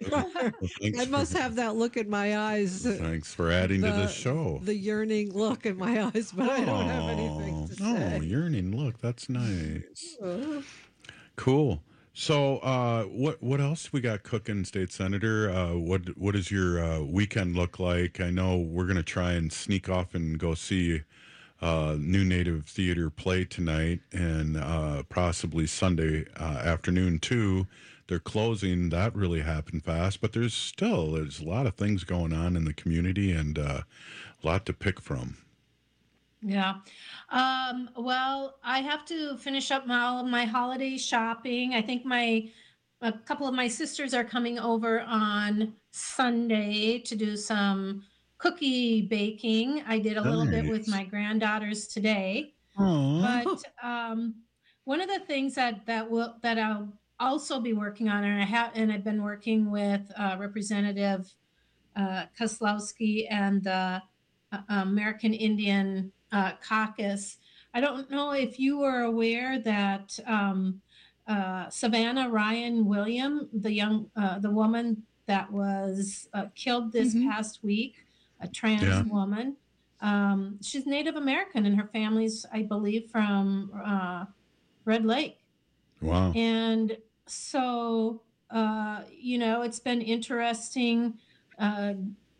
Speaker 1: must have that look in my eyes.
Speaker 26: Thanks for adding
Speaker 1: the,
Speaker 26: to the show.
Speaker 1: The yearning look in my eyes, but I don't have anything to say.
Speaker 26: Oh, yearning look. That's nice.
Speaker 1: Uh,
Speaker 26: Cool. So, uh, what what else we got cooking, State Senator? Uh, what what does your uh, weekend look like? I know we're going to try and sneak off and go see uh, New Native Theater play tonight, and uh, possibly Sunday uh, afternoon too. They're closing. That really happened fast, but there's still there's a lot of things going on in the community and uh, a lot to pick from.
Speaker 3: Yeah. Um, well, I have to finish up my, all of my holiday shopping. I think my a couple of my sisters are coming over on Sunday to do some cookie baking. I did a little bit with
Speaker 26: Nice.
Speaker 3: my granddaughters today.
Speaker 26: Aw.
Speaker 3: But um, one of the things that that will that I'll also be working on, and I have and I've been working with uh, Representative uh, Kozlowski and the uh, American Indian uh, Caucus. I don't know if you were aware that um, uh, Savannah Ryan William, the young uh, the woman that was uh, killed this
Speaker 27: Mhm.
Speaker 3: past week, a trans
Speaker 26: Yeah.
Speaker 3: woman. Um, she's Native American, and her family's, I believe, from uh, Red Lake.
Speaker 26: Wow.
Speaker 3: And so, uh, you know, it's been interesting uh,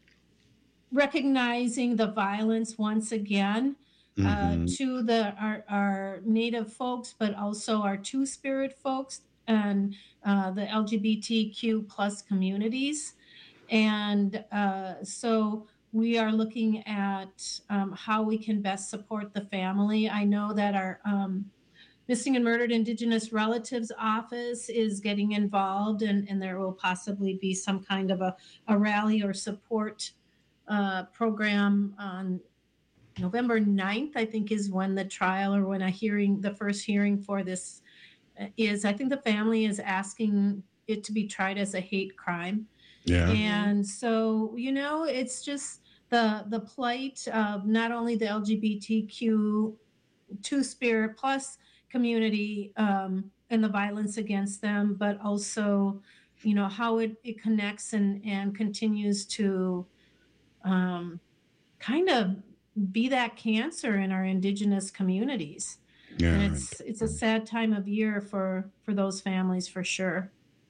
Speaker 3: recognizing the violence once again uh,
Speaker 26: Mhm.
Speaker 3: to the our, our Native folks, but also our Two Spirit folks and uh, the L G B T Q plus communities. And uh, so we are looking at um, how we can best support the family. I know that our um, Missing and Murdered Indigenous Relatives Office is getting involved, and, and there will possibly be some kind of a, a rally or support uh, program on November ninth, I think, is when the trial or when a hearing, the first hearing for this uh, is. I think the family is asking it to be tried as a hate crime.
Speaker 26: Yeah.
Speaker 3: And so, you know, it's just the the plight of not only the L G B T Q Two Spirit plus community um, and the violence against them, but also, you know, how it, it connects and, and continues to um, kind of be that cancer in our indigenous communities.
Speaker 26: Yeah.
Speaker 3: And it's it's a sad time of year for for those families for sure.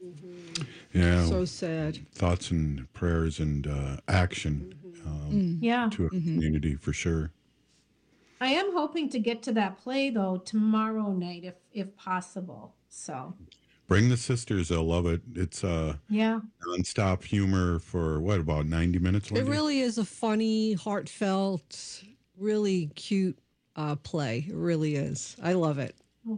Speaker 26: Yeah.
Speaker 1: So sad.
Speaker 26: Thoughts and prayers and uh, action um,
Speaker 3: Mm. Yeah.
Speaker 26: to a community for sure.
Speaker 3: I am hoping to get to that play though tomorrow night if if possible. So
Speaker 26: Bring the sisters; they'll love it. It's uh,
Speaker 3: yeah.
Speaker 26: nonstop humor for what about ninety minutes?
Speaker 1: It
Speaker 26: Lindy?
Speaker 1: really is a funny, heartfelt, really cute uh, play. It really is. I love it.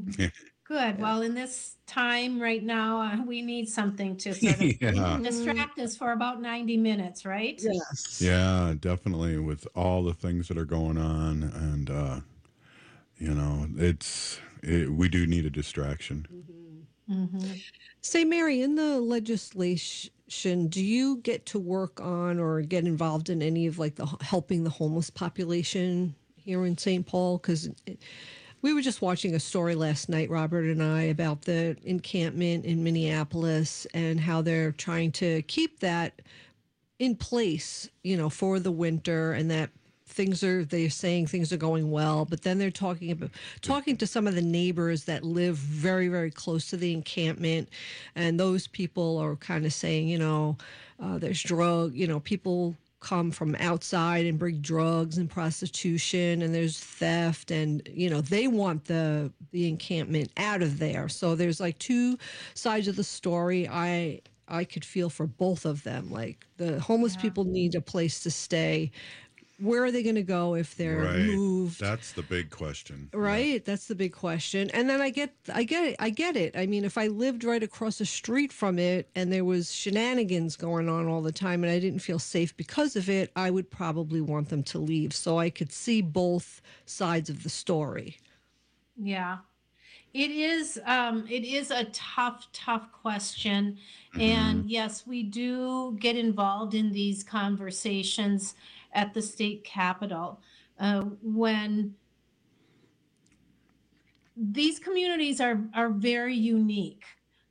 Speaker 3: Good. Well, in this time right now, uh, we need something to sort of
Speaker 26: Yeah.
Speaker 3: distract us for about ninety minutes, right?
Speaker 1: Yes.
Speaker 26: Yeah, definitely. With all the things that are going on, and uh, you know, it's it, we do need a distraction.
Speaker 3: Mm-hmm.
Speaker 1: Say, Mary, in the legislation, do you get to work on or get involved in any of like the helping the homeless population here in Saint Paul? Because we were just watching a story last night, Robert and I, about the encampment in Minneapolis and how they're trying to keep that in place, you know, for the winter, and that things are, they're saying things are going well, but then they're talking about talking to some of the neighbors that live very, very close to the encampment, and those people are kind of saying, you know, uh, there's drug, you know, people come from outside and bring drugs and prostitution, and there's theft, and you know they want the the encampment out of there. So there's like two sides of the story. I I could feel for both of them. Like the homeless people need a place to stay. Where are they going to go if they're
Speaker 26: Right.
Speaker 1: moved?
Speaker 26: That's the big question.
Speaker 1: Right, that's the big question. And then I get, I get it, I get it. I mean, if I lived right across the street from it and there was shenanigans going on all the time and I didn't feel safe because of it, I would probably want them to leave. So I could see both sides of the story.
Speaker 3: Yeah. It is um it is a tough, tough question. And yes, we do get involved in these conversations at the state capitol. Uh, when these communities are are very unique.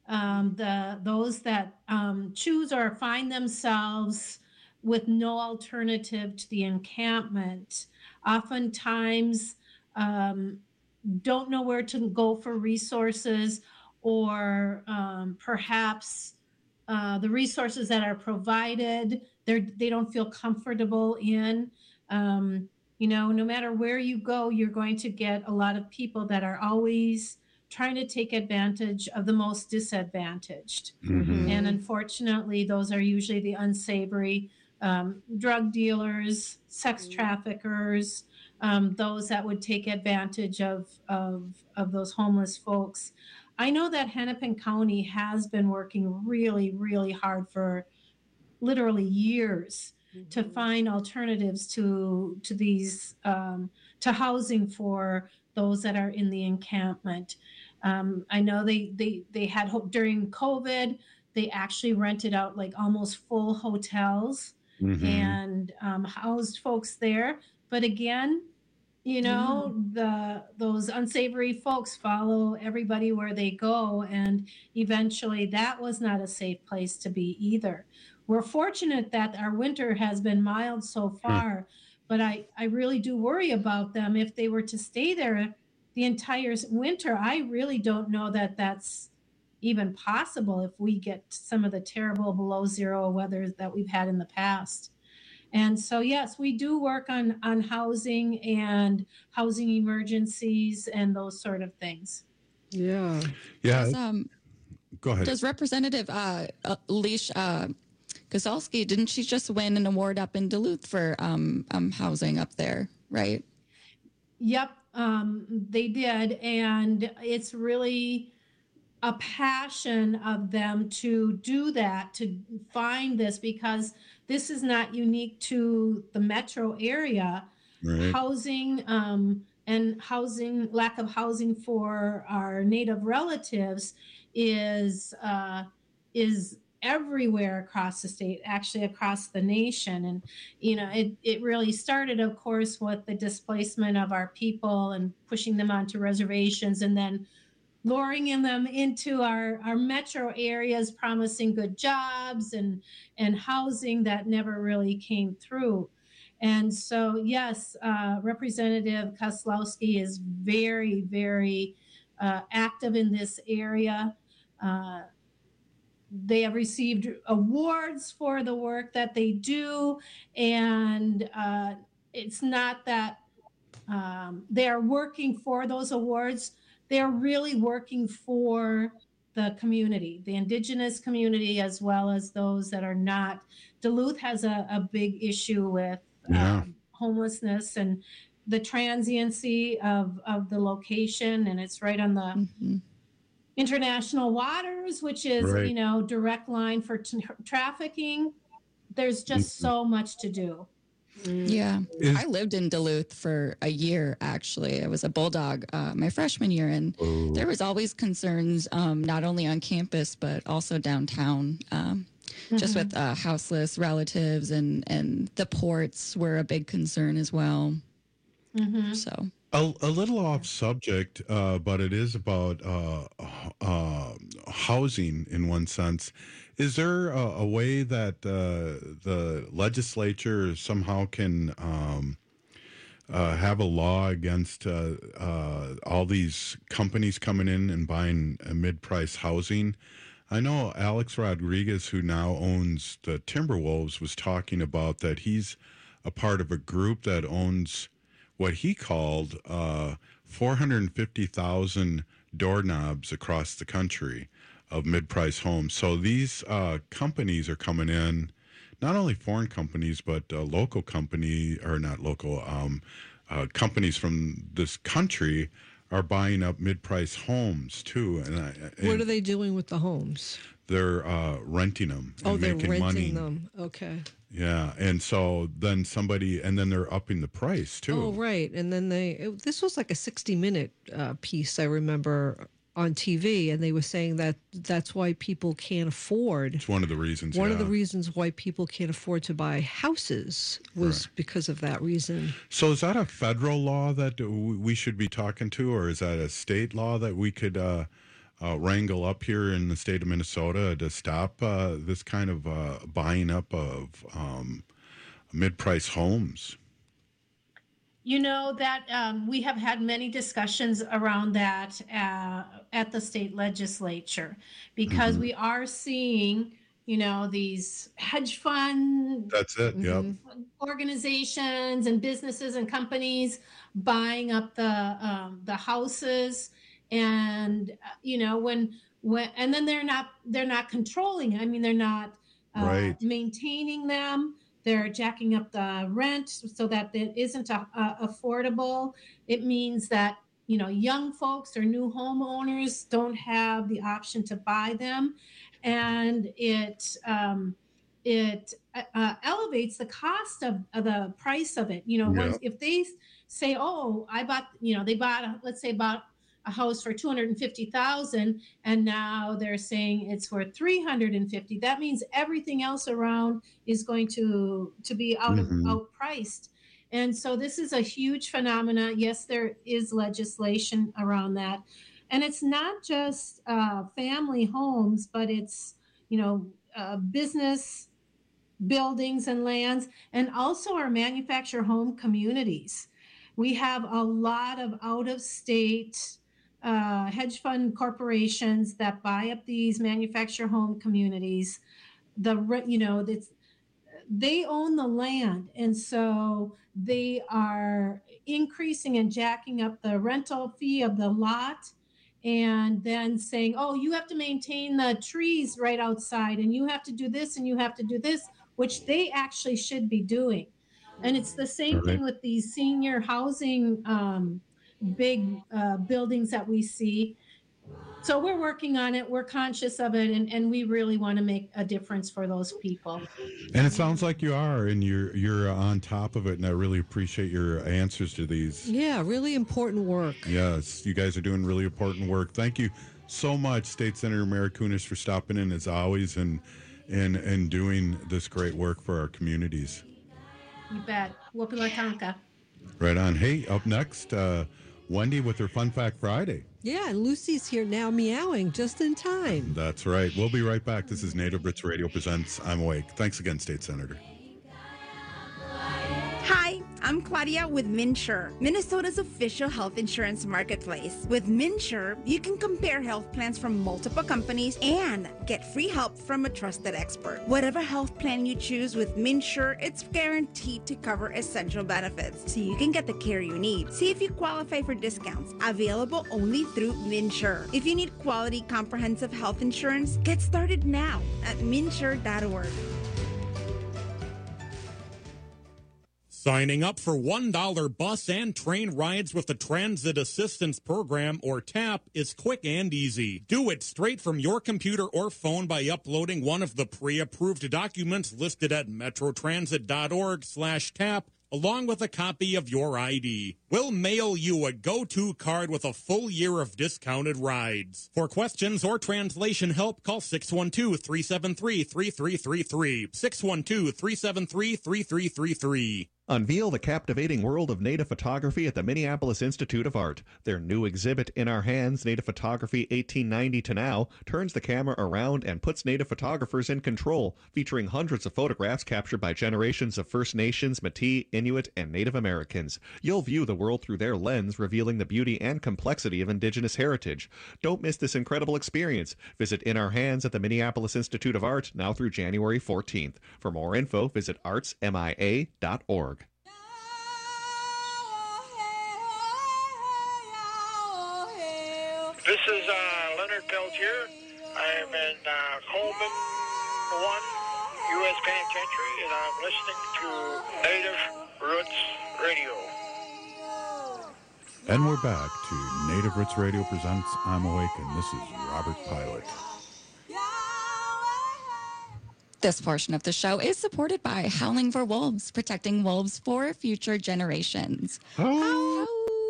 Speaker 3: um, the those that um, choose or find themselves with no alternative to the encampment, oftentimes um, don't know where to go for resources, or um, perhaps uh, the resources that are provided, they're, they don't feel comfortable in. Um, you know, no matter where you go, you're going to get a lot of people that are always trying to take advantage of the most disadvantaged.
Speaker 26: Mm-hmm.
Speaker 3: And unfortunately, those are usually the unsavory um, drug dealers, sex traffickers, um, those that would take advantage of, of, of those homeless folks. I know that Hennepin County has been working really, really hard for literally years mm-hmm. to find alternatives to to these um, to housing for those that are in the encampment. Um, I know they they they had during COVID, they actually rented out like almost full hotels mm-hmm. and um, housed folks there. But again, you know, mm. the those unsavory folks follow everybody where they go, and eventually that was not a safe place to be either. We're fortunate that our winter has been mild so far, mm. but I, I really do worry about them. If they were to stay there the entire winter, I really don't know that that's even possible if we get some of the terrible below zero weather that we've had in the past. And so, yes, we do work on, on housing and housing emergencies and those sort of things.
Speaker 1: Yeah.
Speaker 26: Yeah.
Speaker 27: Does, um,
Speaker 26: Go ahead.
Speaker 27: Does Representative uh, uh, Leash uh, Guzalski, didn't she just win an award up in Duluth for um, um, housing up there, right?
Speaker 3: Yep, um, they did. And it's really a passion of them to do that, to find this, because this is not unique to the metro area. Right. Housing um, and housing, lack of housing for our Native relatives is uh, is everywhere across the state, actually across the nation. And, you know, it, it really started, of course, with the displacement of our people and pushing them onto reservations, and then luring them into our, our metro areas, promising good jobs and, and housing that never really came through. And so, yes, uh, Representative Kozlowski is very, very uh, active in this area. Uh, they have received awards for the work that they do. And uh, it's not that um, they're working for those awards. They're really working for the community, the Indigenous community, as well as those that are not. Duluth has a, a big issue with yeah. um, homelessness and the transiency of, of the location. And it's right on the mm-hmm. international waters, which is, right. you know, direct line for t- trafficking. There's just mm-hmm. so much to do.
Speaker 27: Yeah, Is, I lived in Duluth for a year, actually. I was a Bulldog uh, my freshman year, and oh. there was always concerns, um, not only on campus, but also downtown, um, mm-hmm. just with uh, houseless relatives, and, and the ports were a big concern as well. Mm-hmm. So
Speaker 26: a, a little off subject, uh, but it is about uh, uh, housing in one sense. Is there a, a way that uh, the legislature somehow can um, uh, have a law against uh, uh, all these companies coming in and buying uh, mid-price housing? I know Alex Rodriguez, who now owns the Timberwolves, was talking about that he's a part of a group that owns what he called uh, four hundred fifty thousand doorknobs across the country of mid-price homes. So these uh, companies are coming in, not only foreign companies, but uh, local company, or not local, um, uh, companies from this country are buying up mid-price homes too. And, I, and
Speaker 1: what are they doing with the homes?
Speaker 26: They're uh, renting them and
Speaker 1: oh, they're
Speaker 26: making
Speaker 1: renting
Speaker 26: money.
Speaker 1: them. Okay.
Speaker 26: Yeah, and so then somebody, and then they're upping the price too.
Speaker 1: Oh, right. And then they, it, this was like a sixty-minute uh, piece, I remember, on T V, and they were saying that that's why people can't afford.
Speaker 26: It's one of the reasons.
Speaker 1: One
Speaker 26: yeah.
Speaker 1: of the reasons why people can't afford to buy houses was right. because of that reason.
Speaker 26: So is that a federal law that we should be talking to, or is that a state law that we could uh, uh, wrangle up here in the state of Minnesota to stop uh, this kind of uh, buying up of um, mid-price homes?
Speaker 3: You know that um, we have had many discussions around that uh, at the state legislature, because mm-hmm. we are seeing, you know, these hedge fund
Speaker 26: That's it. Yep.
Speaker 3: organizations and businesses and companies buying up the um, the houses, and uh, you know when when and then they're not they're not controlling it. I mean, they're not uh, right. maintaining them. They're jacking up the rent so that it isn't a, a affordable. It means that, you know, young folks or new homeowners don't have the option to buy them, and it um, it uh, elevates the cost of, of the price of it. You know, yeah. once, if they say, "Oh, I bought," you know, they bought, a, let's say, bought a house for two hundred fifty thousand, and now they're saying it's for three hundred fifty. That means everything else around is going to to be out mm-hmm. of outpriced. And so this is a huge phenomena. Yes, there is legislation around that, and it's not just uh, family homes, but it's, you know, uh, business buildings and lands, and also our manufactured home communities. We have a lot of out-of-state Uh, hedge fund corporations that buy up these manufactured home communities. The you know it's, they own the land, and so they are increasing and jacking up the rental fee of the lot, and then saying, "Oh, you have to maintain the trees right outside, and you have to do this, and you have to do this," which they actually should be doing. And it's the same right. thing with these senior housing Um, big uh, buildings that we see. So we're working on it. We're conscious of it, and, and we really want to make a difference for those people.
Speaker 26: And it sounds like you are, and you're you're on top of it, and I really appreciate your answers to these.
Speaker 1: Yeah, really important work.
Speaker 26: Yes, you guys are doing really important work. Thank you so much, State Senator Mary Kunesh, for stopping in as always and and and doing this great work for our communities.
Speaker 3: You bet. Wapilatanka.
Speaker 26: Right on. Hey, up next, uh, Wendy with her Fun Fact Friday.
Speaker 1: Yeah, and Lucy's here now meowing just in time.
Speaker 26: That's right. We'll be right back. This is Native Roots Radio presents I'm Awake. Thanks again, State Senator.
Speaker 4: Hi, I'm Claudia with MNsure, Minnesota's official health insurance marketplace. With MNsure, you can compare health plans from multiple companies and get free help from a trusted expert. Whatever health plan you choose with MNsure, it's guaranteed to cover essential benefits, so you can get the care you need. See if you qualify for discounts, available only through MNsure. If you need quality, comprehensive health insurance, get started now at MNsure dot org.
Speaker 14: Signing up for one dollar bus and train rides with the Transit Assistance Program, or TAP, is quick and easy. Do it straight from your computer or phone by uploading one of the pre-approved documents listed at metrotransit dot org slash tap, along with a copy of your I D. We'll mail you a go-to card with a full year of discounted rides. For questions or translation help, call six one two, three seven three, three three three three, six one two, three seven three, three three three three.
Speaker 7: Unveil the captivating world of native photography at the Minneapolis Institute of Art. Their new exhibit, In Our Hands, Native Photography eighteen ninety to Now, turns the camera around and puts native photographers in control, featuring hundreds of photographs captured by generations of First Nations, Métis, Inuit, and Native Americans. You'll view the world through their lens, revealing the beauty and complexity of Indigenous heritage. Don't miss this incredible experience. Visit In Our Hands at the Minneapolis Institute of Art now through January fourteenth. For more info, visit arts m i a dot org.
Speaker 5: This is uh, Leonard Peltier. I am in uh, Coleman one U S Penitentiary, and I'm listening to Native Roots Radio.
Speaker 26: And we're back to Native Roots Radio presents I'm Awake, and this is Robert Pilot.
Speaker 27: This portion of the show is supported by Howling for Wolves, protecting wolves for future generations.
Speaker 26: Oh.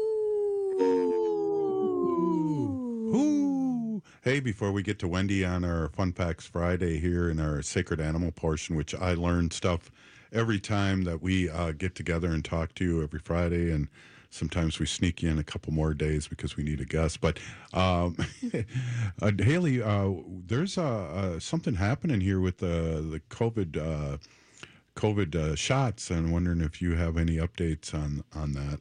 Speaker 26: Hey, before we get to Wendy on our Fun Facts Friday here in our Sacred Animal portion, which I learn stuff every time that we uh, get together and talk to you every Friday, and sometimes we sneak in a couple more days because we need a guest. But um, uh, Haley, uh, there's uh, uh, something happening here with the the COVID uh, COVID uh, shots, and I'm wondering if you have any updates on on that.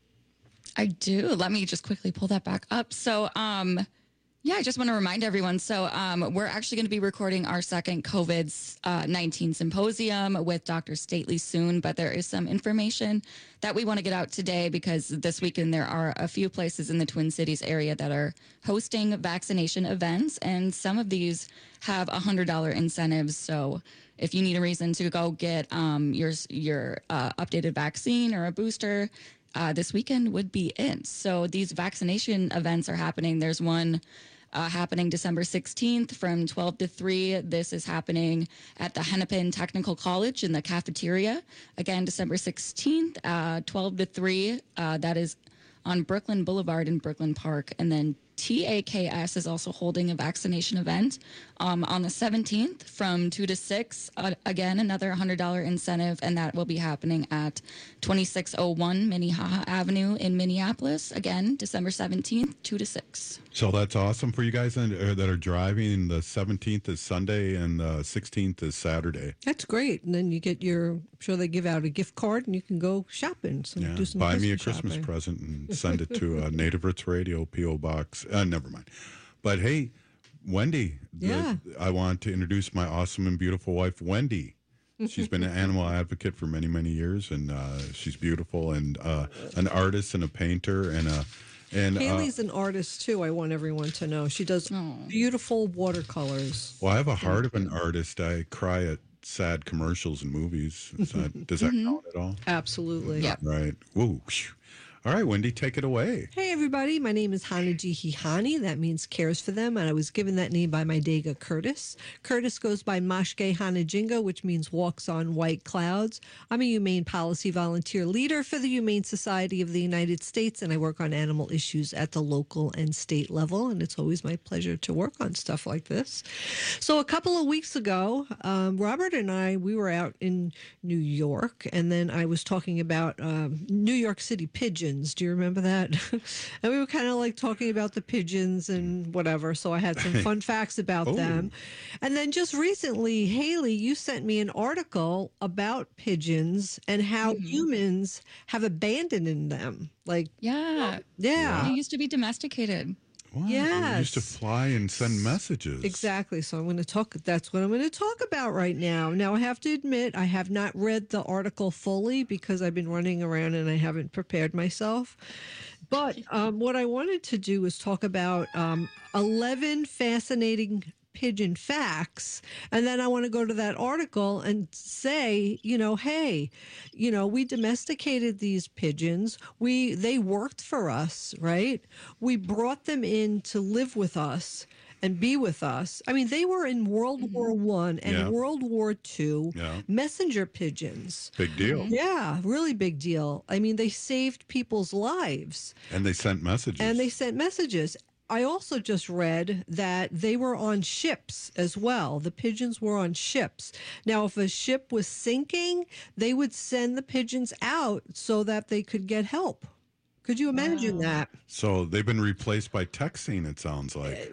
Speaker 27: I do. Let me just quickly pull that back up. So, um, yeah, I just want to remind everyone. So, um, we're actually going to be recording our second COVID nineteen symposium with Doctor Stately soon, but there is some information that we want to get out today because this weekend there are a few places in the Twin Cities area that are hosting vaccination events, and some of these have one hundred dollars incentives. So, if you need a reason to go get um, your your uh, updated vaccine or a booster, Uh, this weekend would be it. So these vaccination events are happening. There's one uh, happening December sixteenth from twelve to three. This is happening at the Hennepin Technical College in the cafeteria. Again, December sixteenth, uh, twelve to three. Uh, that is on Brooklyn Boulevard in Brooklyn Park. And then T A K S is also holding a vaccination event um, on the seventeenth from two to six. Uh, again, another one hundred dollars incentive, and that will be happening at twenty-six oh one Minnehaha Avenue in Minneapolis. Again, December seventeenth, two to six.
Speaker 26: So that's awesome for you guys that are, that are driving. The seventeenth is Sunday and the sixteenth is Saturday.
Speaker 1: That's great. And then you get your, I'm sure they give out a gift card and you can go shopping. So
Speaker 26: Yeah,
Speaker 1: do some
Speaker 26: buy me a
Speaker 1: Christmas
Speaker 26: Christmas
Speaker 1: shopping.
Speaker 26: present and send it to uh, Native Roots Radio, P O Box. Uh, never mind. But hey, Wendy, the-
Speaker 1: Yeah.
Speaker 26: I want to introduce my awesome and beautiful wife, Wendy. She's been an animal advocate for many, many years, and uh, she's beautiful and uh, an artist and a painter and a and. Uh,
Speaker 1: Haley's an artist too. I want everyone to know she does beautiful watercolors.
Speaker 26: well, I have a heart of an artist. I cry at sad commercials and movies. Is that- does that
Speaker 1: Mhm.
Speaker 26: count at all?
Speaker 1: Absolutely.
Speaker 26: Right. Woo. Phew. All right, Wendy, take it away.
Speaker 1: Hey everybody, my name is Hanaji Hihani. That means cares for them, and I was given that name by my Dega Curtis. Curtis goes by Mashke Hanajinga, which means walks on white clouds. I'm a humane policy volunteer leader for the Humane Society of the United States, and I work on animal issues at the local and state level, and it's always my pleasure to work on stuff like this. So a couple of weeks ago, um, Robert and I, we were out in New York, and then I was talking about um, New York City pigeons. Do you remember that? And we were kind of like talking about the pigeons and whatever. So I had some fun facts about
Speaker 26: Oh.
Speaker 1: them. And then just recently, Haley, you sent me an article about pigeons and how humans have abandoned them. Like,
Speaker 27: Yeah.
Speaker 1: yeah.
Speaker 27: They used to be domesticated.
Speaker 26: Wow, they
Speaker 1: Yes.
Speaker 26: used to fly and send messages.
Speaker 1: Exactly. So I'm going to talk. That's what I'm going to talk about right now. Now, I have to admit, I have not read the article fully because I've been running around and I haven't prepared myself. But um, what I wanted to do was talk about um, eleven fascinating pigeon facts. And then I want to go to that article and say, you know, hey, you know, we domesticated these pigeons. We they worked for us, right? We brought them in to live with us and be with us. I mean, they were in World War One and
Speaker 26: Yeah.
Speaker 1: World War Two.
Speaker 26: Yeah.
Speaker 1: Messenger pigeons.
Speaker 26: Big deal.
Speaker 1: Yeah, really big deal. I mean, they saved people's lives.
Speaker 26: And they sent messages.
Speaker 1: And they sent messages. I also just read that they were on ships as well. The pigeons were on ships. Now, if a ship was sinking, they would send the pigeons out so that they could get help. Could you imagine that?
Speaker 26: So they've been replaced by texting, it sounds like.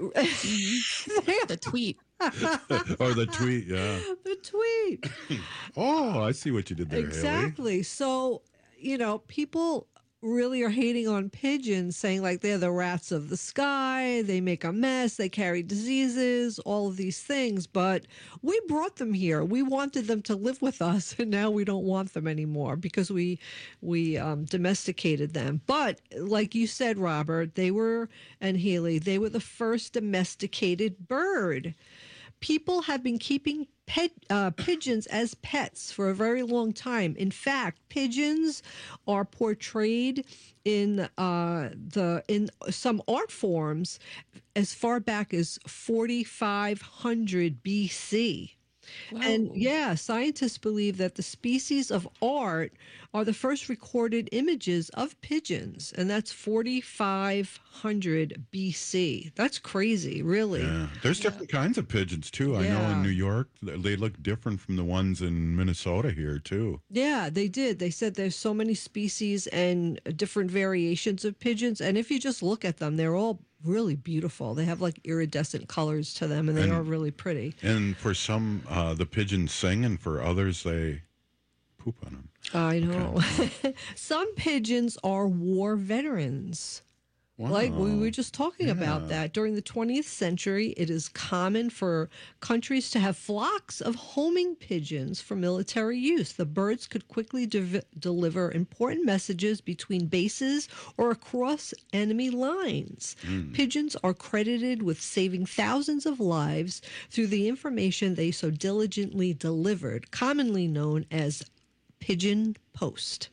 Speaker 27: The tweet.
Speaker 26: Or the tweet, yeah.
Speaker 1: The tweet.
Speaker 26: Oh, I see what you did there, Haley.
Speaker 1: Exactly. So, you know, people really are hating on pigeons, saying like they're the rats of the sky, they make a mess, they carry diseases, all of these things. But we brought them here. We wanted them to live with us, and now we don't want them anymore because we we um, domesticated them. But like you said, Robert, they were, and Haley, they were the first domesticated bird. People have been keeping pet, uh, pigeons as pets for a very long time. In fact, pigeons are portrayed in uh, the in some art forms as far back as forty-five hundred B C. And yeah, scientists believe that the species of art are the first recorded images of pigeons, and that's forty-five hundred B C. That's crazy, really.
Speaker 26: Yeah. There's different kinds of pigeons, too. I know
Speaker 1: Yeah.
Speaker 26: in New York, they look different from the ones in Minnesota here, too.
Speaker 1: Yeah, they did. They said there's so many species and different variations of pigeons, and if you just look at them, they're all really beautiful. They have like iridescent colors to them, and they
Speaker 26: And-
Speaker 1: are really pretty.
Speaker 26: And for some, uh, the pigeons sing, and for others, they poop on them.
Speaker 1: I know. Some pigeons are war veterans. Like we were just talking about
Speaker 26: Yeah.
Speaker 1: that. During the twentieth century, it is common for countries to have flocks of homing pigeons for military use. The birds could quickly de- deliver important messages between bases or across enemy lines.
Speaker 6: Mm.
Speaker 1: Pigeons are credited with saving thousands of lives through the information they so diligently delivered, commonly known as pigeon post.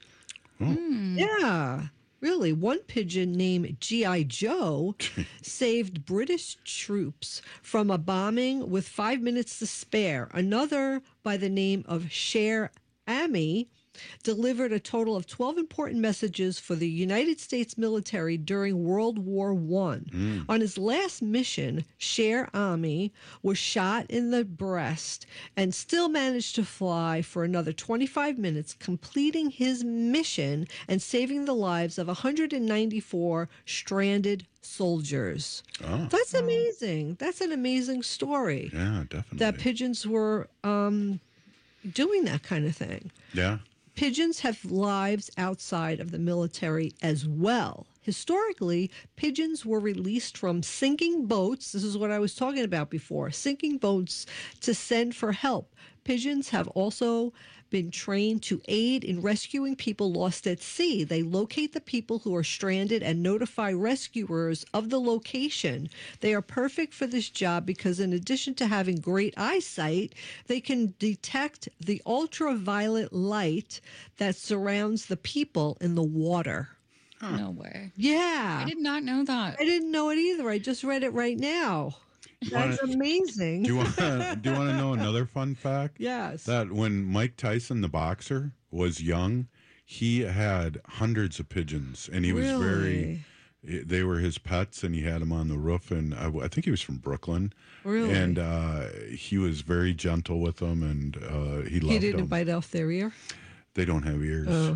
Speaker 1: Yeah. Really, one pigeon named G I Joe saved British troops from a bombing with five minutes to spare. Another, by the name of Cher Ami, delivered a total of twelve important messages for the United States military during World War One.
Speaker 6: Mm.
Speaker 1: On his last mission, Cher Ami was shot in the breast and still managed to fly for another twenty-five minutes, completing his mission and saving the lives of one hundred ninety-four stranded soldiers.
Speaker 26: Oh.
Speaker 1: That's amazing. That's an amazing story.
Speaker 26: Yeah, definitely.
Speaker 1: That pigeons were um, doing that kind of thing.
Speaker 26: Yeah.
Speaker 1: Pigeons have lives outside of the military as well. Historically, pigeons were released from sinking boats. This is what I was talking about before, sinking boats to send for help. Pigeons have also been trained to aid in rescuing people lost at sea. They locate the people who are stranded and notify rescuers of the location. They are perfect for this job because in addition to having great eyesight, they can detect the ultraviolet light that surrounds the people in the water.
Speaker 27: No way.
Speaker 1: Yeah.
Speaker 27: I did not know that.
Speaker 1: I didn't know it either. I just read it right now. That's
Speaker 26: wanna-
Speaker 1: amazing.
Speaker 26: Do you want to do you want to know another fun fact?
Speaker 1: Yes.
Speaker 26: That when Mike Tyson, the boxer, was young, he had hundreds of pigeons, and he was very. They were his pets, and he had them on the roof. And I, I think he was from Brooklyn.
Speaker 1: Really?
Speaker 26: And uh, he was very gentle with them, and uh, he loved
Speaker 1: He didn't
Speaker 26: them.
Speaker 1: bite off their ear?
Speaker 26: They don't have ears.
Speaker 1: Oh.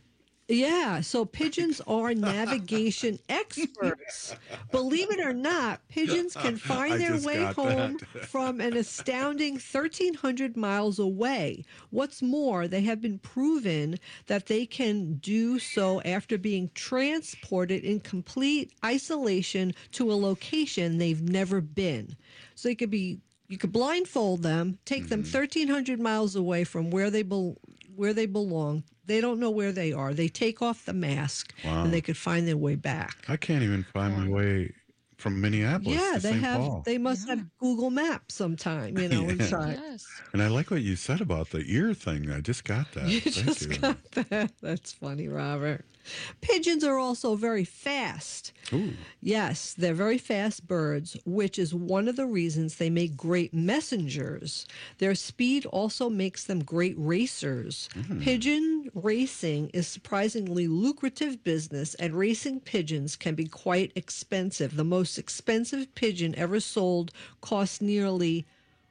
Speaker 1: Yeah, so pigeons are navigation experts. Believe it or not, pigeons can find
Speaker 6: I
Speaker 1: their
Speaker 6: just
Speaker 1: way
Speaker 6: got
Speaker 1: home
Speaker 6: that.
Speaker 1: from an astounding thirteen hundred miles away. What's more, they have been proven that they can do so after being transported in complete isolation to a location they've never been. So they could be you could blindfold them, take them thirteen hundred miles away from where they bel where they belong. They don't know where they are. They take off the mask,
Speaker 26: Wow.
Speaker 1: and they could find their way back.
Speaker 26: I can't even find my way from Minneapolis
Speaker 1: Yeah,
Speaker 26: to
Speaker 1: they
Speaker 26: Saint
Speaker 1: have.
Speaker 26: Paul.
Speaker 1: They must have Google Maps sometime, you know,
Speaker 26: Yeah.
Speaker 1: inside.
Speaker 26: And I like what you said about the ear thing. I just got that.
Speaker 1: You
Speaker 26: Thank
Speaker 1: just
Speaker 26: you.
Speaker 1: got that. That's funny, Robert. Pigeons are also very fast.
Speaker 26: Ooh.
Speaker 1: Yes, they're very fast birds, which is one of the reasons they make great messengers. Their speed also makes them great racers.
Speaker 26: Mm.
Speaker 1: Pigeon racing is surprisingly lucrative business, and racing pigeons can be quite expensive. The most expensive pigeon ever sold cost nearly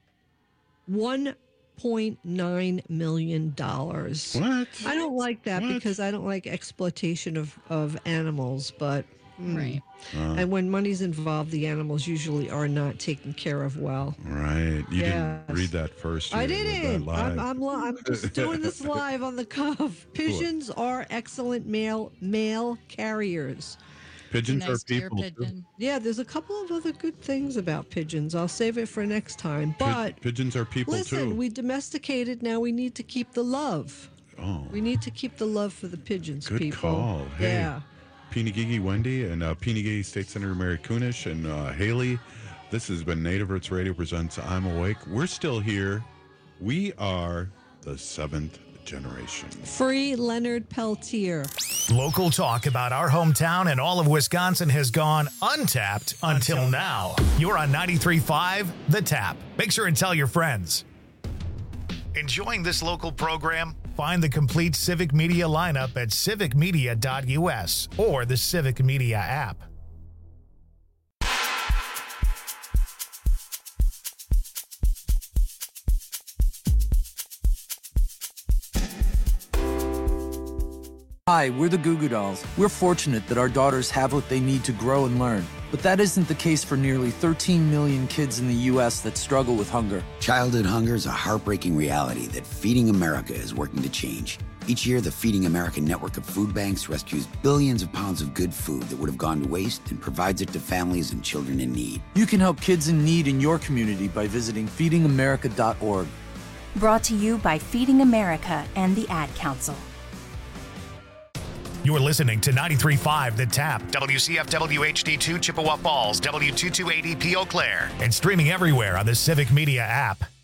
Speaker 1: one point nine million dollars.
Speaker 26: What?
Speaker 1: I don't like that because I don't like exploitation of, of animals, but mm.
Speaker 27: Right.
Speaker 26: Uh,
Speaker 1: And when money's involved, the animals usually are not taken care of well.
Speaker 26: right. You
Speaker 1: Yes.
Speaker 26: didn't read that first.
Speaker 1: I
Speaker 26: You read that
Speaker 1: didn't. I'm,
Speaker 26: live.
Speaker 1: I'm, li- I'm just doing this live on the cuff. Pigeons are excellent male male carriers.
Speaker 26: Pigeons are people. too.
Speaker 1: Yeah, there's a couple of other good things about pigeons. I'll save it for next time. But
Speaker 26: Pigeons are people
Speaker 1: listen,
Speaker 26: too.
Speaker 1: we domesticated. Now we need to keep the love.
Speaker 26: Oh,
Speaker 1: We need to keep the love for the pigeons,
Speaker 26: good
Speaker 1: people.
Speaker 26: call. Hey,
Speaker 1: Yeah.
Speaker 26: Pinagigi Wendy and uh, Pinagigi State Senator Mary Kunish and uh, Haley. This has been Native Roots Radio presents I'm Awake. We're still here. We are the seventh generation.
Speaker 1: Free Leonard Peltier.
Speaker 2: Local talk about our hometown and all of Wisconsin has gone untapped until now. You're on ninety-three point five The Tap. Make sure and tell your friends. Enjoying this local program? Find the complete Civic Media lineup at civic media dot U S or the Civic Media app.
Speaker 6: Hi, we're the Goo Goo Dolls. We're fortunate that our daughters have what they need to grow and learn. But that isn't the case for nearly thirteen million kids in the U S that struggle with hunger.
Speaker 8: Childhood hunger is a heartbreaking reality that Feeding America is working to change. Each year, the Feeding America network of food banks rescues billions of pounds of good food that would have gone to waste and provides it to families and children in need.
Speaker 6: You can help kids in need in your community by visiting feeding america dot org.
Speaker 13: Brought to you by Feeding America and the Ad Council.
Speaker 2: You're listening to ninety-three point five The Tap, W C F W H D two Chippewa Falls, W two two eight E P Eau Claire, and streaming everywhere on the Civic Media app.